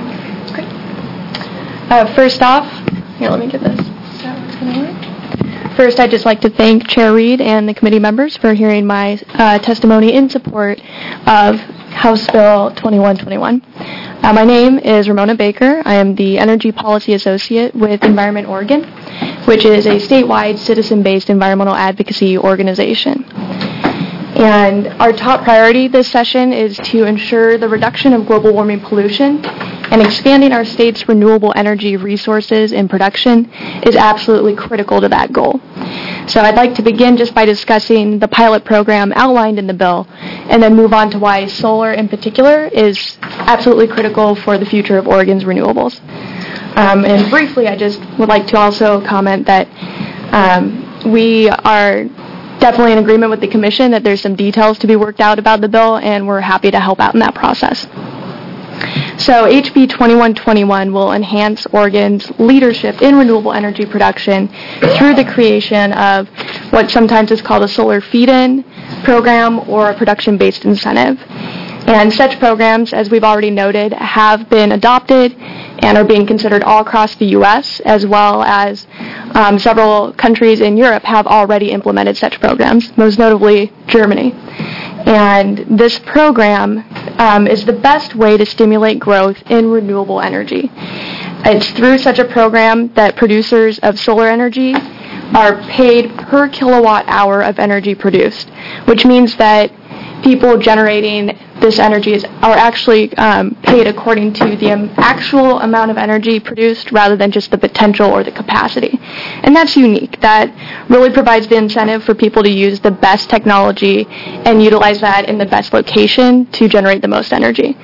First off, here, let me get this. Is that what's going to work? First, I'd just like to thank Chair Reed and the committee members for hearing my testimony in support of House Bill 2121. My name is Ramona Baker. I am the Energy Policy Associate with Environment Oregon, which is a statewide citizen-based environmental advocacy organization. And our top priority this session is to ensure the reduction of global warming pollution, and expanding our state's renewable energy resources and production is absolutely critical to that goal. So I'd like to begin just by discussing the pilot program outlined in the bill, and then move on to why solar in particular is absolutely critical for the future of Oregon's renewables. And briefly, I just would like to also comment that we are definitely in agreement with the Commission that there's some details to be worked out about the bill, and we're happy to help out in that process. So HB 2121 will enhance Oregon's leadership in renewable energy production through the creation of what sometimes is called a solar feed-in program or a production-based incentive. And such programs, as we've already noted, have been adopted and are being considered all across the U.S., as well as several countries in Europe have already implemented such programs, most notably Germany. And this program is the best way to stimulate growth in renewable energy. It's through such a program that producers of solar energy are paid per kilowatt hour of energy produced, which means that people generating this energy are actually paid according to the actual amount of energy produced rather than just the potential or the capacity. And that's unique. That really provides the incentive for people to use the best technology and utilize that in the best location to generate the most energy.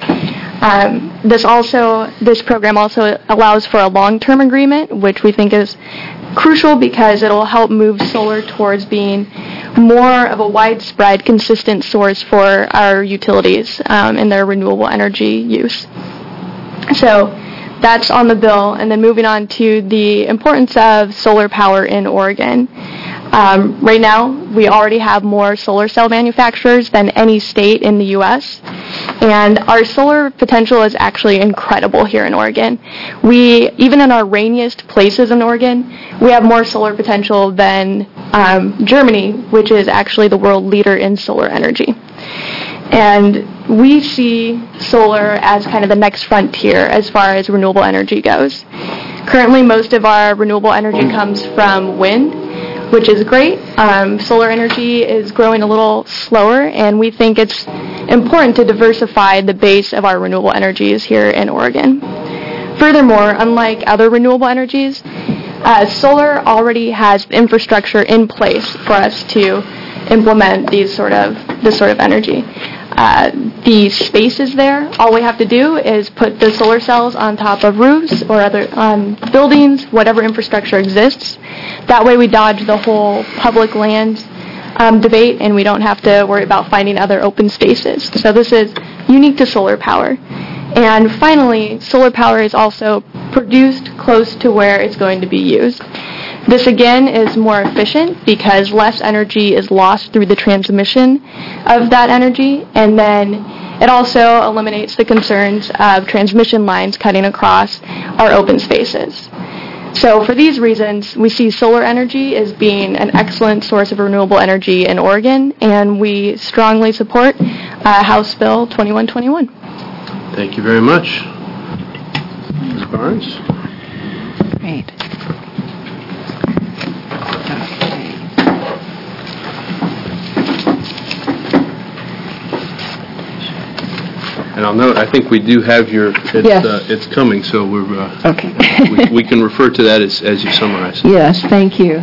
This program also allows for a long-term agreement, which we think is crucial because it'll help move solar towards being more of a widespread, consistent source for our utilities in their renewable energy use. So that's on the bill. And then moving on to the importance of solar power in Oregon. Right now, we already have more solar cell manufacturers than any state in the U.S., and our solar potential is actually incredible here in Oregon. Even in our rainiest places in Oregon, we have more solar potential than Germany, which is actually the world leader in solar energy. And we see solar as kind of the next frontier as far as renewable energy goes. Currently, most of our renewable energy comes from wind, which is great. Solar energy is growing a little slower, and we think it's important to diversify the base of our renewable energies here in Oregon. Furthermore, unlike other renewable energies, solar already has infrastructure in place for us to implement this sort of energy. The space is there. All we have to do is put the solar cells on top of roofs or other buildings, whatever infrastructure exists. That way we dodge the whole public land debate, and we don't have to worry about finding other open spaces. So this is unique to solar power. And finally, solar power is also produced close to where it's going to be used. This again is more efficient because less energy is lost through the transmission of that energy, and then it also eliminates the concerns of transmission lines cutting across our open spaces. So for these reasons, we see solar energy as being an excellent source of renewable energy in Oregon, and we strongly support House Bill 2121. Thank you very much. Ms. Barnes? Great. And I'll note, I think we do have it's coming, so Okay. we can refer to that as you summarize. Yes, thank you.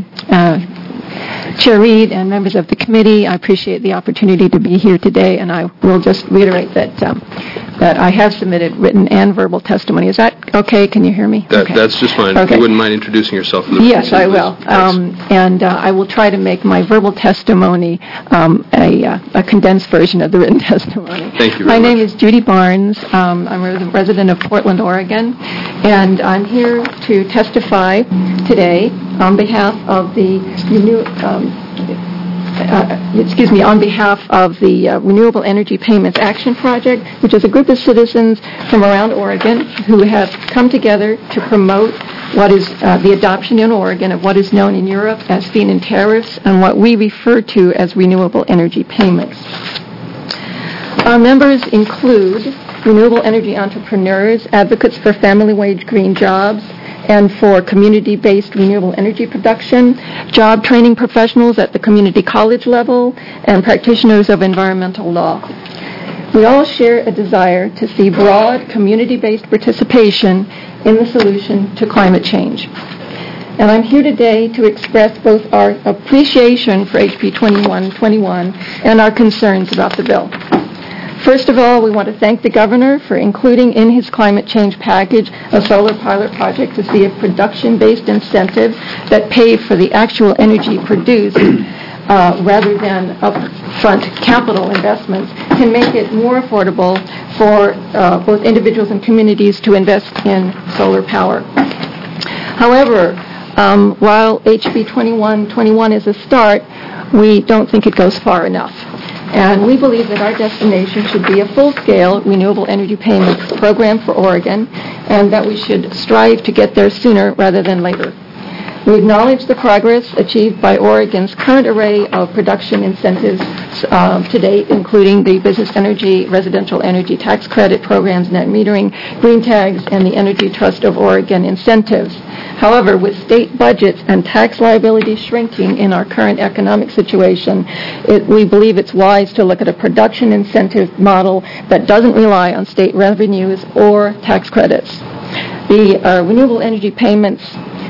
Chair Reed and members of the committee, I appreciate the opportunity to be here today, and I will just reiterate that that I have submitted written and verbal testimony. Is that okay? Can you hear me? Okay. That's just fine. If Okay. you wouldn't mind introducing yourself. For the Yes, I please. will. Thanks. And I will try to make my verbal testimony a condensed version of the written testimony. Thank you very My much. name is Judy Barnes. I'm a resident of Portland, Oregon, and I'm here to testify today on behalf of the Renewable Energy Payments Action Project, which is a group of citizens from around Oregon who have come together to promote what is the adoption in Oregon of what is known in Europe as feed-in tariffs and what we refer to as renewable energy payments. Our members include renewable energy entrepreneurs, advocates for family wage green jobs, and for community-based renewable energy production, job training professionals at the community college level, and practitioners of environmental law. We all share a desire to see broad community-based participation in the solution to climate change. And I'm here today to express both our appreciation for HB 2121 and our concerns about the bill. First of all, we want to thank the governor for including in his climate change package a solar pilot project to see if production-based incentives that pay for the actual energy produced rather than upfront capital investments can make it more affordable for both individuals and communities to invest in solar power. However, while HB 2121 is a start, we don't think it goes far enough. And we believe that our destination should be a full-scale renewable energy payments program for Oregon, and that we should strive to get there sooner rather than later. We acknowledge the progress achieved by Oregon's current array of production incentives to date, including the business energy, residential energy tax credit programs, net metering, green tags, and the Energy Trust of Oregon incentives. However, with state budgets and tax liabilities shrinking in our current economic situation, we believe it's wise to look at a production incentive model that doesn't rely on state revenues or tax credits. The renewable energy payments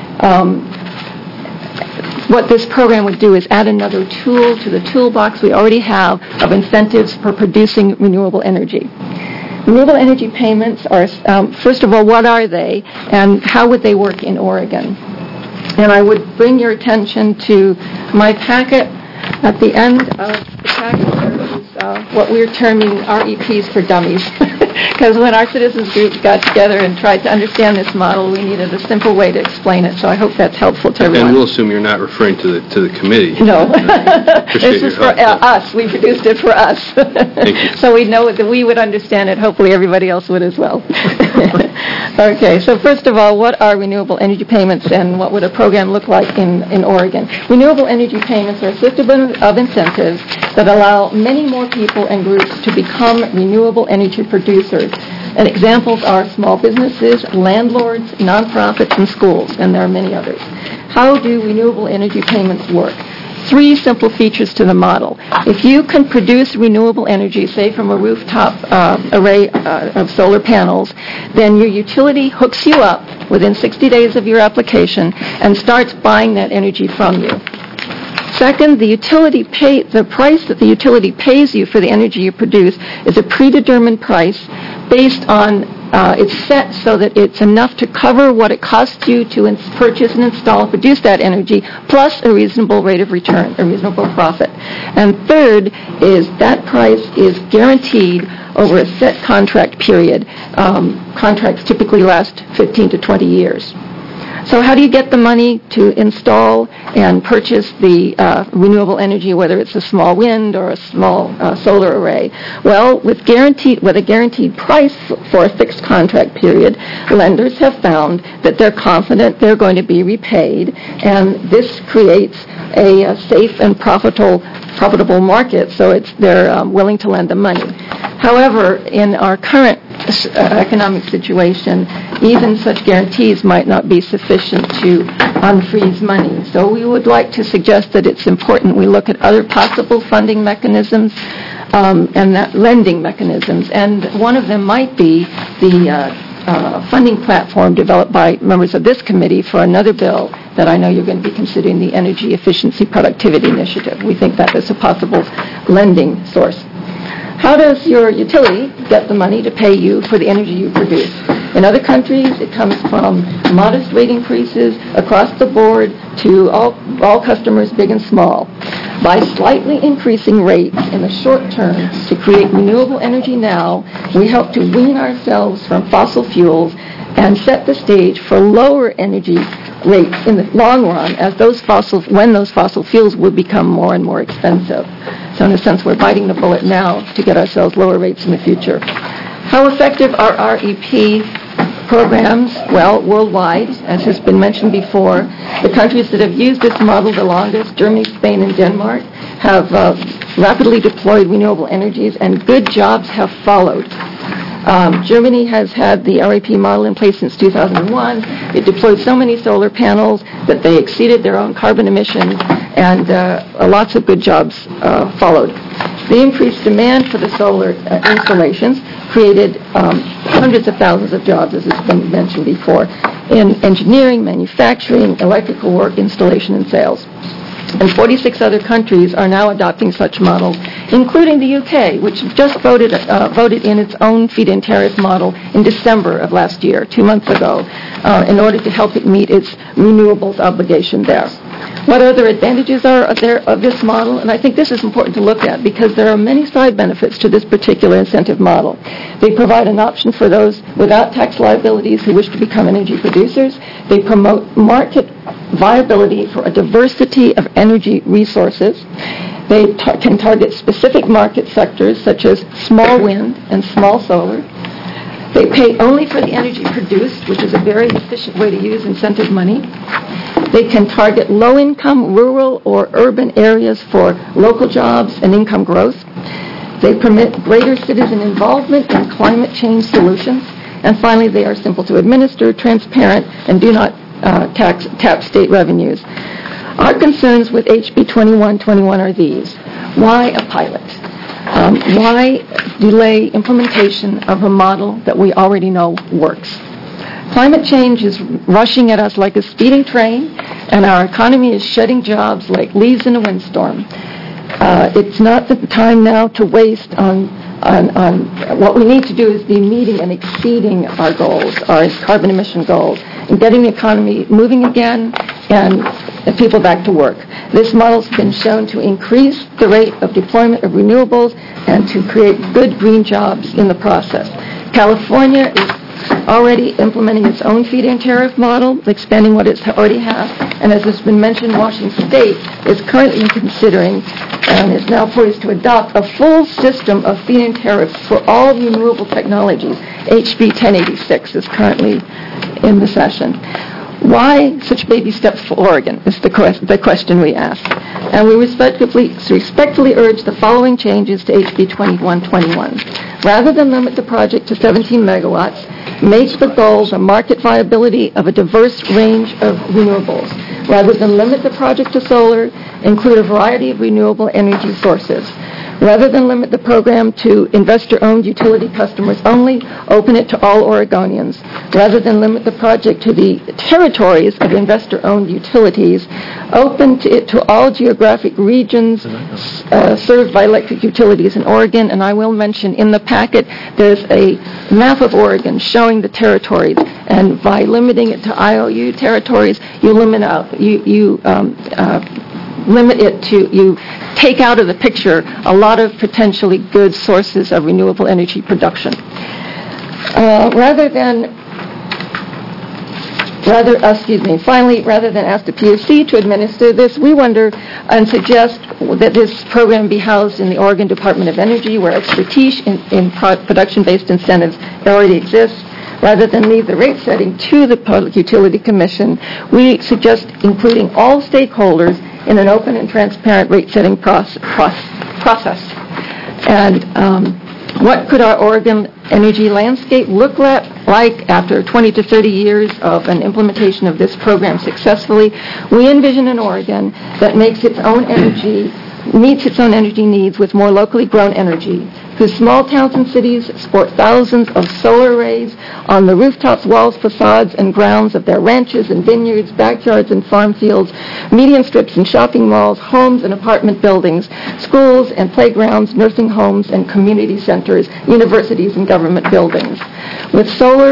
what this program would do is add another tool to the toolbox we already have of incentives for producing renewable energy. Renewable energy payments are, first of all, what are they and how would they work in Oregon? And I would bring your attention to my packet. At the end of the packet there is what we're terming REPs for dummies. Because when our citizens group got together and tried to understand this model, we needed a simple way to explain it. So I hope that's helpful to everyone. And we'll assume you're not referring to the committee. No. Appreciate This is your for help. us. We produced it for us. Thank you. So we know that we would understand it. Hopefully everybody else would as well. Okay, so first of all, what are renewable energy payments and what would a program look like in Oregon? Renewable energy payments are a system of incentives that allow many more people and groups to become renewable energy producers. And examples are small businesses, landlords, nonprofits, and schools, and there are many others. How do renewable energy payments work? 3 simple features to the model. If you can produce renewable energy, say from a rooftop array of solar panels, then your utility hooks you up within 60 days of your application and starts buying that energy from you. Second, the price that the utility pays you for the energy you produce is a predetermined price based on it's set so that it's enough to cover what it costs you to purchase and install and produce that energy, plus a reasonable rate of return, a reasonable profit. And third is that price is guaranteed over a set contract period. Contracts typically last 15 to 20 years. So how do you get the money to install and purchase the renewable energy, whether it's a small wind or a small solar array? Well, with a guaranteed price for a fixed contract period, lenders have found that they're confident they're going to be repaid, and this creates a safe and profitable market, so they're willing to lend the money. However, in our current economic situation, even such guarantees might not be sufficient to unfreeze money. So we would like to suggest that it's important we look at other possible funding mechanisms and that lending mechanisms. And one of them might be the funding platform developed by members of this committee for another bill that I know you're going to be considering, the Energy Efficiency Productivity Initiative. We think that is a possible lending source. How does your utility get the money to pay you for the energy you produce? In other countries, it comes from modest rate increases across the board to all customers, big and small. By slightly increasing rates in the short term to create renewable energy now, we help to wean ourselves from fossil fuels and set the stage for lower energy rates in the long run when those fossil fuels will become more and more expensive. So in a sense, we're biting the bullet now to get ourselves lower rates in the future. How effective are REP programs? Well, worldwide, as has been mentioned before, the countries that have used this model the longest, Germany, Spain, and Denmark, have rapidly deployed renewable energies, and good jobs have followed. Germany has had the REP model in place since 2001. It deployed so many solar panels that they exceeded their own carbon emissions, and lots of good jobs followed. The increased demand for the solar installations created hundreds of thousands of jobs, as has been mentioned before, in engineering, manufacturing, electrical work, installation, and sales. And 46 other countries are now adopting such models, including the UK, which just voted in its own feed-in tariff model in December of last year, 2 months ago, in order to help it meet its renewables obligation there. What other advantages are there of this model? And I think this is important to look at because there are many side benefits to this particular incentive model. They provide an option for those without tax liabilities who wish to become energy producers. They promote market viability for a diversity of energy resources. They can target specific market sectors such as small wind and small solar. They pay only for the energy produced, which is a very efficient way to use incentive money. They can target low-income rural or urban areas for local jobs and income growth. They permit greater citizen involvement in climate change solutions. And finally, they are simple to administer, transparent, and do not tap state revenues. Our concerns with HB 2121 are these. Why a pilot? Why delay implementation of a model that we already know works? Climate change is rushing at us like a speeding train, and our economy is shedding jobs like leaves in a windstorm. It's not the time now to waste on what we need to do is be meeting and exceeding our goals, our carbon emission goals, and getting the economy moving again and people back to work. This model's been shown to increase the rate of deployment of renewables and to create good green jobs in the process. California is already implementing its own feed-in tariff model, expanding what it already has, and as has been mentioned, Washington State is currently considering and is now poised to adopt a full system of feed-in tariffs for all renewable technologies. HB 1086 is currently in the session. Why such baby steps for Oregon is the question we ask. And we respectfully urge the following changes to HB 2121. Rather than limit the project to 17 megawatts, make the goals a market viability of a diverse range of renewables. Rather than limit the project to solar, include a variety of renewable energy sources. Rather than limit the program to investor-owned utility customers only, open it to all Oregonians. Rather than limit the project to the territories of investor-owned utilities, open it to all geographic regions served by electric utilities in Oregon. And I will mention in the packet there's a map of Oregon showing the territories. And by limiting it to IOU territories, you limit it to, you take out of the picture a lot of potentially good sources of renewable energy production. Finally, rather than ask the PUC to administer this, we wonder and suggest that this program be housed in the Oregon Department of Energy, where expertise in production-based incentives already exists. Rather than leave the rate setting to the Public Utility Commission, we suggest including all stakeholders in an open and transparent rate-setting process. And what could our Oregon energy landscape look like after 20 to 30 years of an implementation of this program successfully? We envision an Oregon that makes its own energy meets its own energy needs with more locally grown energy, whose small towns and cities sport thousands of solar arrays on the rooftops, walls, facades, and grounds of their ranches and vineyards, backyards and farm fields, median strips and shopping malls, homes and apartment buildings, schools and playgrounds, nursing homes and community centers, universities and government buildings. With solar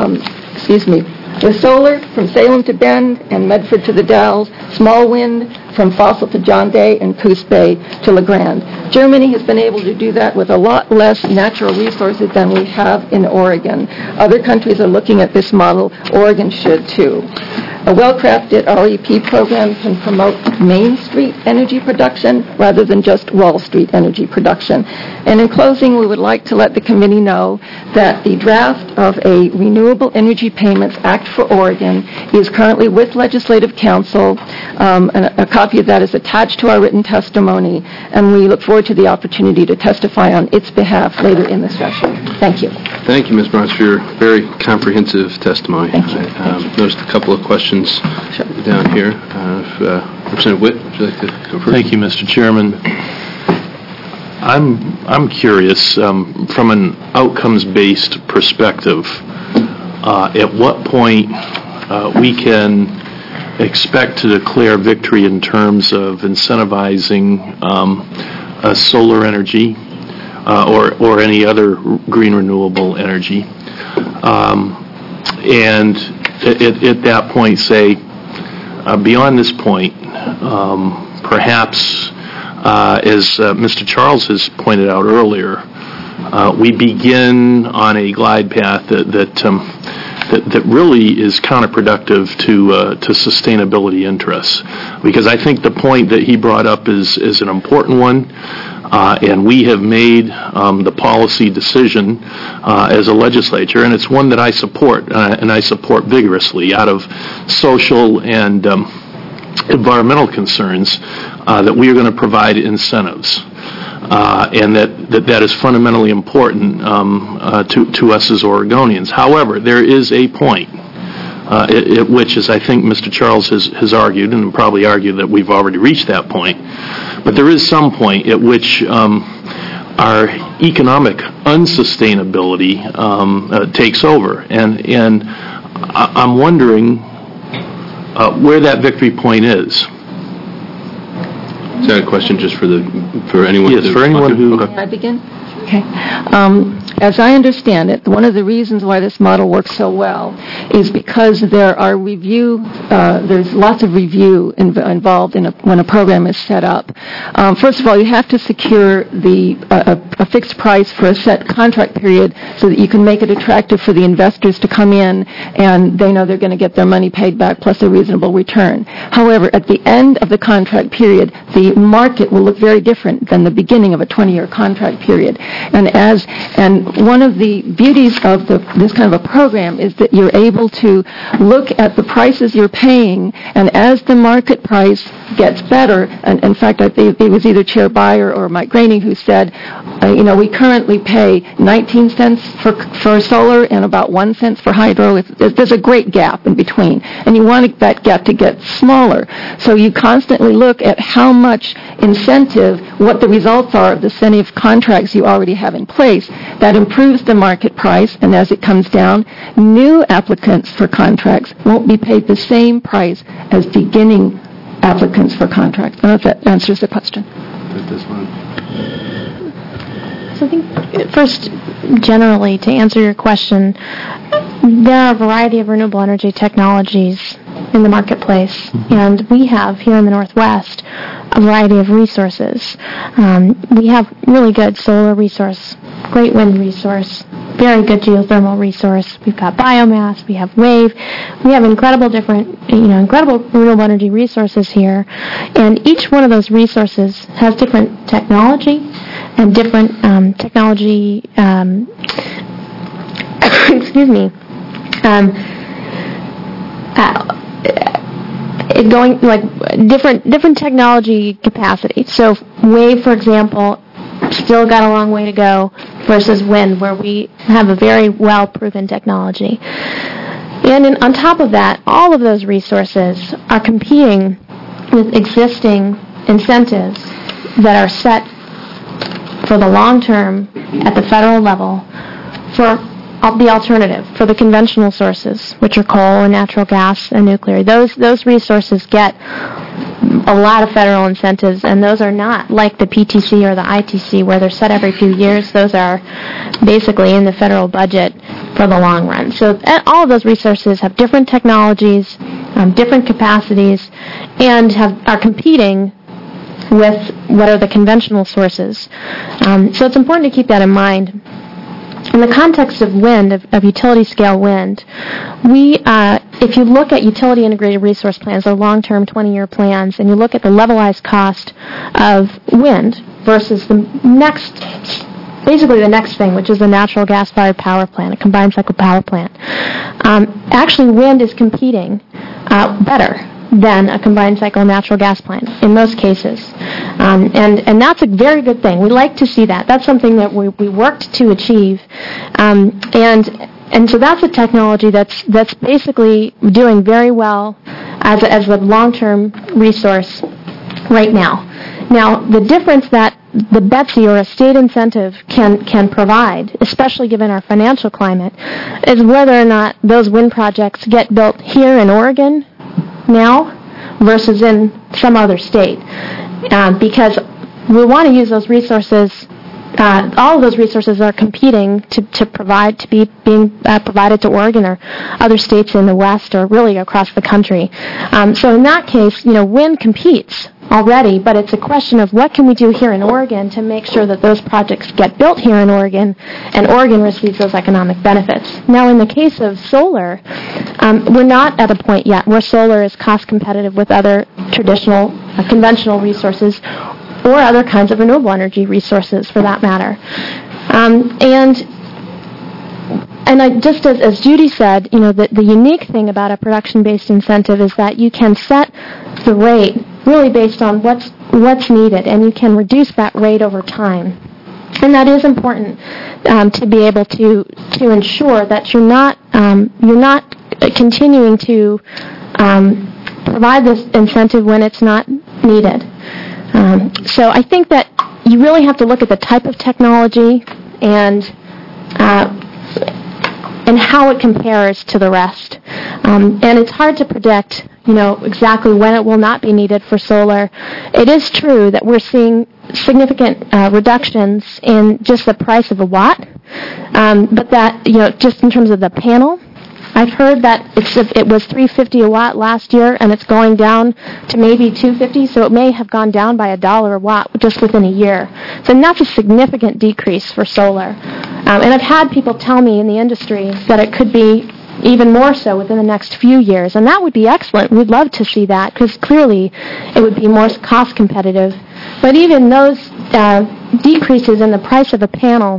from Salem to Bend and Medford to the Dalles, small wind from Fossil to John Day and Coos Bay to La Grande. Germany has been able to do that with a lot less natural resources than we have in Oregon. Other countries are looking at this model. Oregon should too. A well-crafted REP program can promote Main Street energy production rather than just Wall Street energy production. And in closing, we would like to let the committee know that the draft of a Renewable Energy Payments Act for Oregon is currently with Legislative Council. A copy of that is attached to our written testimony, and we look forward to the opportunity to testify on its behalf later in the session. Thank you. Thank you, Ms. Brons, for your very comprehensive testimony. Thank you. I noticed a couple of questions down here. Representative Witt, would you like to go first? Thank you, Mr. Chairman. I'm curious, from an outcomes-based perspective, at what point we can expect to declare victory in terms of incentivizing solar energy or any other green renewable energy, and at that point say, beyond this point, perhaps, as Mr. Charles has pointed out earlier, we begin on a glide path that really is counterproductive to sustainability interests. Because I think the point that he brought up is an important one, and we have made the policy decision as a legislature, and it's one that I support, and I support vigorously out of social and environmental concerns that we are going to provide incentives. And that is fundamentally important to us as Oregonians. However, there is a point at which, as I think Mr. Charles has argued, and probably argued that we've already reached that point, but there is some point at which our economic unsustainability takes over. And I'm wondering where that victory point is. Is that a question just for anyone? Yes, for anyone who... Can I begin? Okay. As I understand it, one of the reasons why this model works so well is because there's lots of review involved when a program is set up. First of all, you have to secure a fixed price for a set contract period so that you can make it attractive for the investors to come in and they know they're going to get their money paid back plus a reasonable return. However, at the end of the contract period, the market will look very different than the beginning of a 20-year contract period. And one of the beauties of this kind of a program is that you're able to look at the prices you're paying, and as the market price gets better, and in fact, I think it was either Chair Beyer or Mike Graney who said, we currently pay 19 cents for solar and about 1 cent for hydro. There's a great gap in between, and you want that gap to get smaller. So you constantly look at how much incentive, what the results are of the incentive contracts you already have in place. That improves the market price, and as it comes down, new applicants for contracts won't be paid the same price as beginning applicants for contracts. I don't know if that answers the question. So I think, first, generally, to answer your question, there are a variety of renewable energy technologies in the marketplace, and we have here in the Northwest a variety of resources. We have really good solar resource, great wind resource, very good geothermal resource. We've got biomass, we have wave, we have incredible renewable energy resources here, and each one of those resources has different technology and different technology excuse me, going like different technology capacity. So wave, for example, still got a long way to go versus wind, where we have a very well proven technology. And on top of that, all of those resources are competing with existing incentives that are set for the long term at the federal level for the alternative, for the conventional sources, which are coal and natural gas and nuclear. Those resources get a lot of federal incentives, and those are not like the PTC or the ITC where they're set every few years. Those are basically in the federal budget for the long run. So all of those resources have different technologies, different capacities, and are competing with what are the conventional sources. So it's important to keep that in mind. In the context of wind, of utility-scale wind, if you look at utility integrated resource plans, or long-term 20-year plans, and you look at the levelized cost of wind versus basically the next thing, which is a natural gas-fired power plant, a combined cycle power plant, actually wind is competing better than a combined cycle natural gas plant in most cases. And that's a very good thing. We like to see that. That's something that we worked to achieve. And so that's a technology that's basically doing very well as a long-term resource right now. Now, the difference that the BETC or a state incentive can provide, especially given our financial climate, is whether or not those wind projects get built here in Oregon now versus in some other state. Because we want to use those resources. All of those resources are competing to be provided to Oregon or other states in the West or really across the country. So in that case, wind competes already, but it's a question of what can we do here in Oregon to make sure that those projects get built here in Oregon and Oregon receives those economic benefits. Now, in the case of solar, we're not at a point yet where solar is cost competitive with other traditional, conventional resources or other kinds of renewable energy resources, for that matter. Just as Judy said, the unique thing about a production-based incentive is that you can set the rate really based on what's needed, and you can reduce that rate over time. And that is important to be able to ensure that you're not continuing to provide this incentive when it's not needed. So I think that you really have to look at the type of technology and how it compares to the rest. And it's hard to predict, exactly when it will not be needed for solar. It is true that we're seeing significant reductions in just the price of a watt, but that, just in terms of the panel, I've heard that it was $3.50 a watt last year, and it's going down to maybe $2.50, so it may have gone down by $1 a watt just within a year. So that's a significant decrease for solar. And I've had people tell me in the industry that it could be even more so within the next few years, and that would be excellent. We'd love to see that, because clearly it would be more cost competitive. But even those decreases in the price of a panel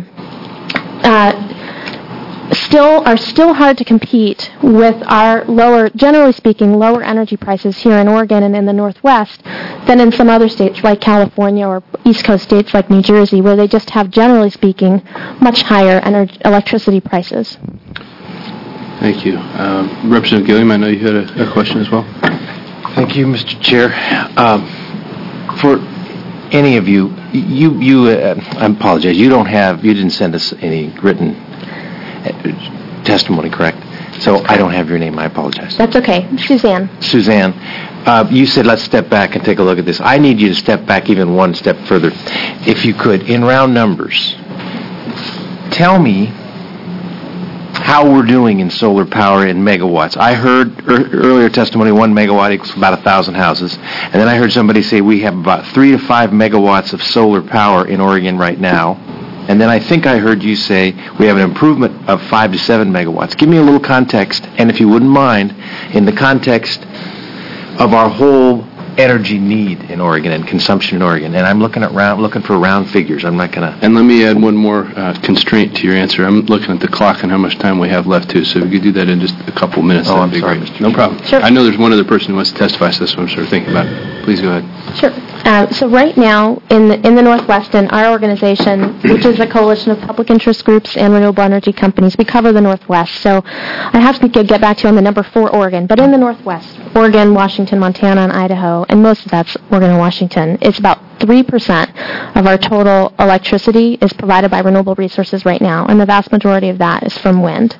are still hard to compete with our generally speaking, lower energy prices here in Oregon and in the Northwest than in some other states like California or East Coast states like New Jersey, where they just have, generally speaking, much higher electricity prices. Thank you. Representative Gilliam, I know you had a question as well. Thank you, Mr. Chair. For any of you, I apologize, you didn't send us any written testimony, correct? So I don't have your name. I apologize. That's okay. Suzanne. Suzanne, you said let's step back and take a look at this. I need you to step back even one step further. If you could, in round numbers, tell me how we're doing in solar power in megawatts. I heard earlier testimony 1 megawatt equals about 1,000 houses. And then I heard somebody say we have about 3 to 5 megawatts of solar power in Oregon right now. And then I think I heard you say we have an improvement of 5 to 7 megawatts. Give me a little context, and if you wouldn't mind, in the context of our whole energy need in Oregon and consumption in Oregon. And I'm looking for round figures. I'm not going to... And let me add one more constraint to your answer. I'm looking at the clock and how much time we have left, too. So if you could do that in just a couple minutes, that'd be great. No problem. Sure. I know there's one other person who wants to testify, so that's what I'm sort of thinking about. Please go ahead. Sure. So right now, in the Northwest, in our organization, which is a coalition of public interest groups and renewable energy companies, we cover the Northwest. So I have to get back to you on the number for Oregon. But in the Northwest, Oregon, Washington, Montana, and Idaho, and most of that's Oregon and Washington, it's about 3% of our total electricity is provided by renewable resources right now, and the vast majority of that is from wind.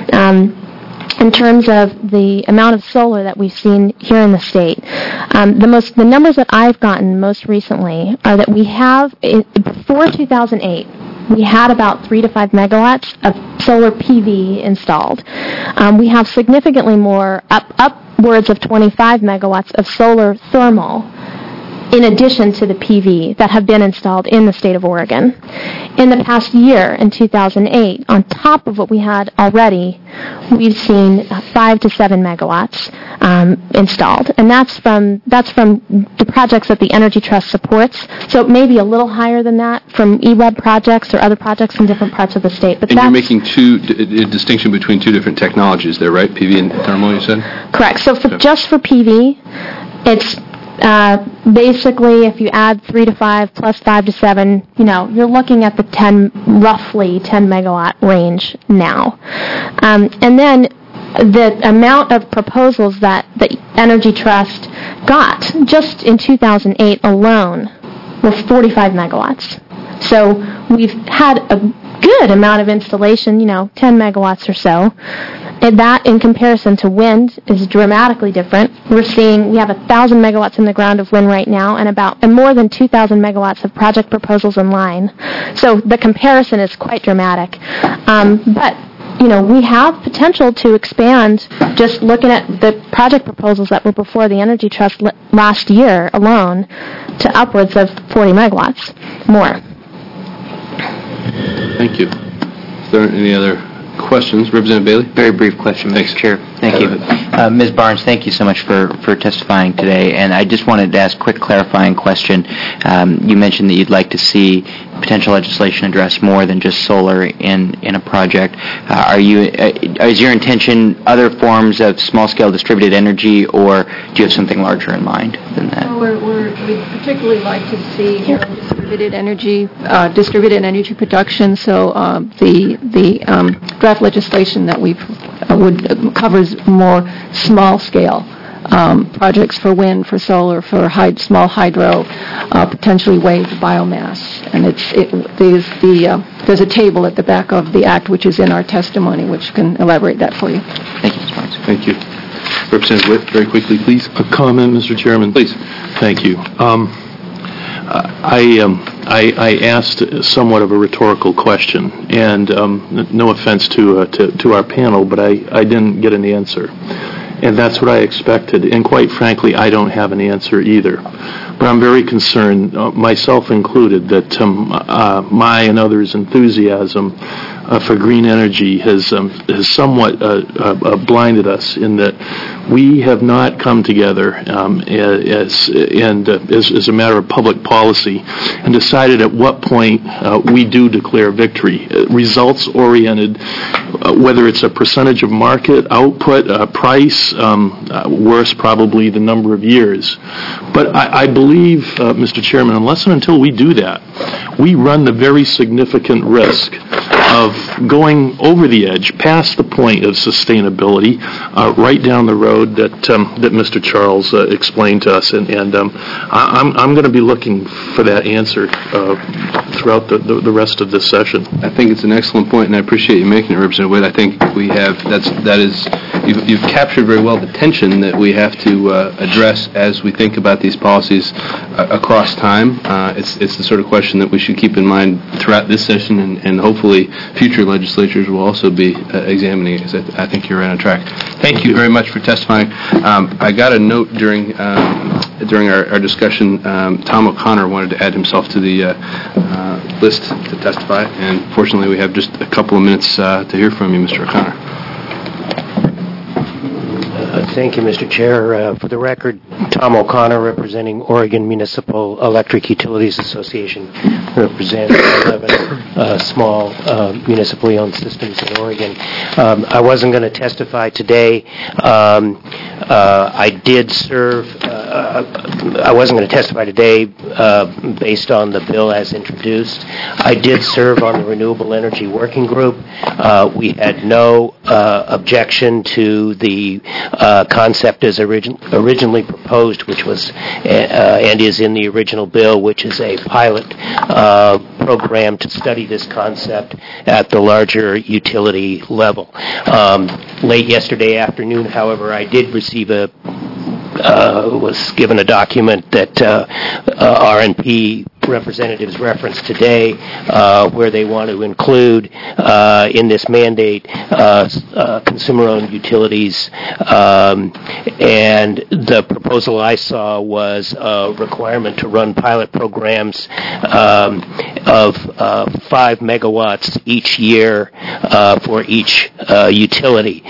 In terms of the amount of solar that we've seen here in the state, the numbers that I've gotten most recently are that we have, before 2008, we had about 3 to 5 megawatts of solar PV installed. We have significantly more, upwards of 25 megawatts of solar thermal, in addition to the PV that have been installed in the state of Oregon. In the past year, in 2008, on top of what we had already, we've seen 5 to 7 megawatts installed, and that's from the projects that the Energy Trust supports. So it may be a little higher than that from EWEB projects or other projects in different parts of the state. But and you're making a distinction between two different technologies there, right? PV and thermal, you said? Correct. So just for PV, it's basically, if you add 3 to 5 plus 5 to 7, you're looking at the roughly 10 megawatt range now. And then the amount of proposals that the Energy Trust got just in 2008 alone were 45 megawatts. So we've had a good amount of installation, 10 megawatts or so. And that, in comparison to wind, is dramatically different. We have 1,000 megawatts in the ground of wind right now, and more than 2,000 megawatts of project proposals in line. So the comparison is quite dramatic. But we have potential to expand. Just looking at the project proposals that were before the Energy Trust last year alone, to upwards of 40 megawatts more. Thank you. Is there any other questions? Representative Bailey? Very brief question, Mr. Chair. Thank you. Ms. Barnes, thank you so much for testifying today. And I just wanted to ask a quick clarifying question. You mentioned that you'd like to see potential legislation address more than just solar in a project. Is your intention other forms of small-scale distributed energy, or do you have something larger in mind than that? We'd particularly like to see distributed energy production. So the draft legislation that covers more small-scale projects for wind, for solar, for small hydro, potentially wave biomass. And there's a table at the back of the Act which is in our testimony which can elaborate that for you. Thank you, Ms. Barnes. Thank you. Representative Witt, very quickly, please. A comment, Mr. Chairman? Please. Thank you. I asked somewhat of a rhetorical question, and no offense to our panel, but I didn't get an answer. And that's what I expected. And quite frankly, I don't have an answer either. But I'm very concerned, myself included, that my and others' enthusiasm for green energy has somewhat blinded us in that we have not come together as a matter of public policy and decided at what point we do declare victory. Results-oriented, whether it's a percentage of market, output, price, worse probably the number of years. But I believe, Mr. Chairman, unless and until we do that, we run the very significant risk of going over the edge, past the point of sustainability, right down the road that Mr. Charles explained to us. And I'm going to be looking for that answer throughout the rest of this session. I think it's an excellent point, and I appreciate you making it, Representative Witt. I think you've captured very well the tension that we have to address as we think about these policies across time. It's the sort of question that we should keep in mind throughout this session, and hopefully future legislatures will also be examining it, because I think you're on track. Thank you very much for testifying. I got a note during our discussion. Tom O'Connor wanted to add himself to the list to testify, and fortunately we have just a couple of minutes to hear from you, Mr. O'Connor. Thank you, Mr. Chair. For the record, Tom O'Connor, representing Oregon Municipal Electric Utilities Association, representing 11 small municipally owned systems in Oregon. I wasn't going to testify today. I did serve. I wasn't going to testify today based on the bill as introduced. I did serve on the Renewable Energy Working Group. We had no objection to the concept as originally proposed, which was and is in the original bill, which is a pilot program to study this concept at the larger utility level. Late yesterday afternoon, however, I did receive was given a document that RNP representatives referenced today where they want to include in this mandate consumer-owned utilities, and the proposal I saw was a requirement to run pilot programs of 5 megawatts each year for each utility.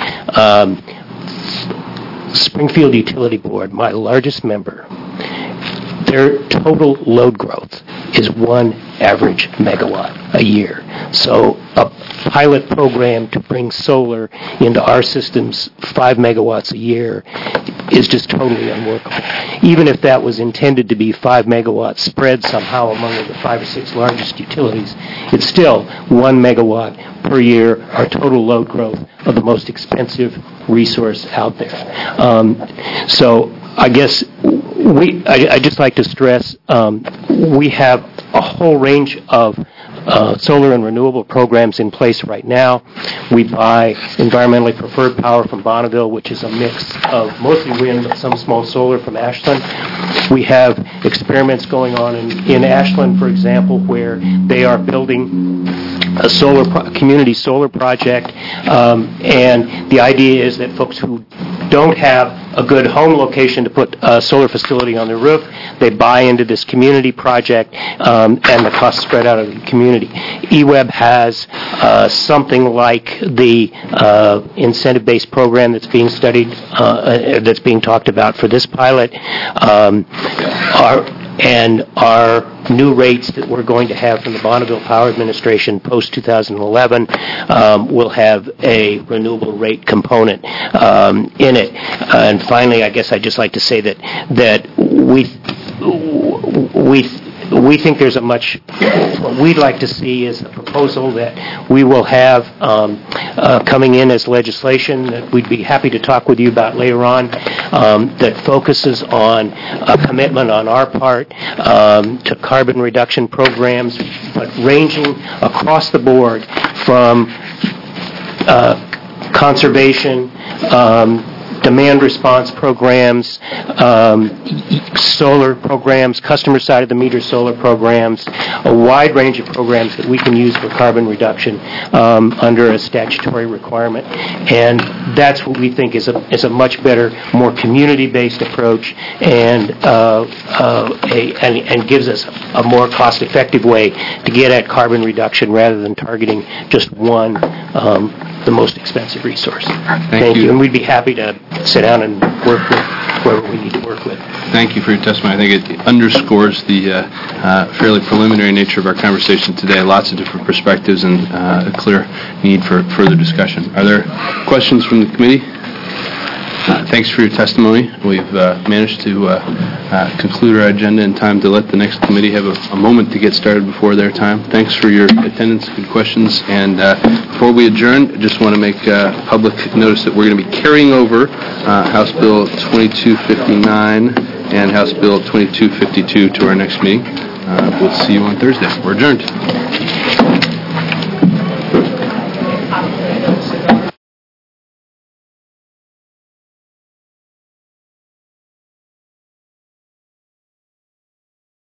Springfield Utility Board, my largest member, their total load growth is 1 average megawatt a year. So a pilot program to bring solar into our systems 5 megawatts a year is just totally unworkable. Even if that was intended to be 5 megawatts spread somehow among the 5 or 6 largest utilities, it's still 1 megawatt per year, our total load growth of the most expensive resource out there. So I guess I just like to stress we have a whole range of solar and renewable programs in place right now. We buy environmentally preferred power from Bonneville, which is a mix of mostly wind but some small solar from Ashland. We have experiments going on in Ashland, for example, where they are building a community solar project, and the idea is that folks who don't have a good home location to put a solar facility on their roof, they buy into this community project, and the costs spread out of the community. EWEB has something like the incentive-based program that's being studied, that's being talked about for this pilot. Our new rates that we're going to have from the Bonneville Power Administration post-2011 will have a renewable rate component in it. And finally, I guess I'd just like to say that we think there's what we'd like to see is a proposal that we will have coming in as legislation that we'd be happy to talk with you about later on, that focuses on a commitment on our part to carbon reduction programs, but ranging across the board from conservation, demand response programs, solar programs, customer side of the meter solar programs, a wide range of programs that we can use for carbon reduction under a statutory requirement. And that's what we think is a much better, more community-based approach, and gives us a more cost-effective way to get at carbon reduction rather than targeting just one, the most expensive resource. Thank you. And we'd be happy to sit down and work with whoever we need to work with. Thank you for your testimony. I think it underscores the fairly preliminary nature of our conversation today. Lots of different perspectives and a clear need for further discussion. Are there questions from the committee? Thanks for your testimony. We've managed to conclude our agenda in time to let the next committee have a moment to get started before their time. Thanks for your attendance, good questions. And before we adjourn, I just want to make public notice that we're going to be carrying over House Bill 2259 and House Bill 2252 to our next meeting. We'll see you on Thursday. We're adjourned.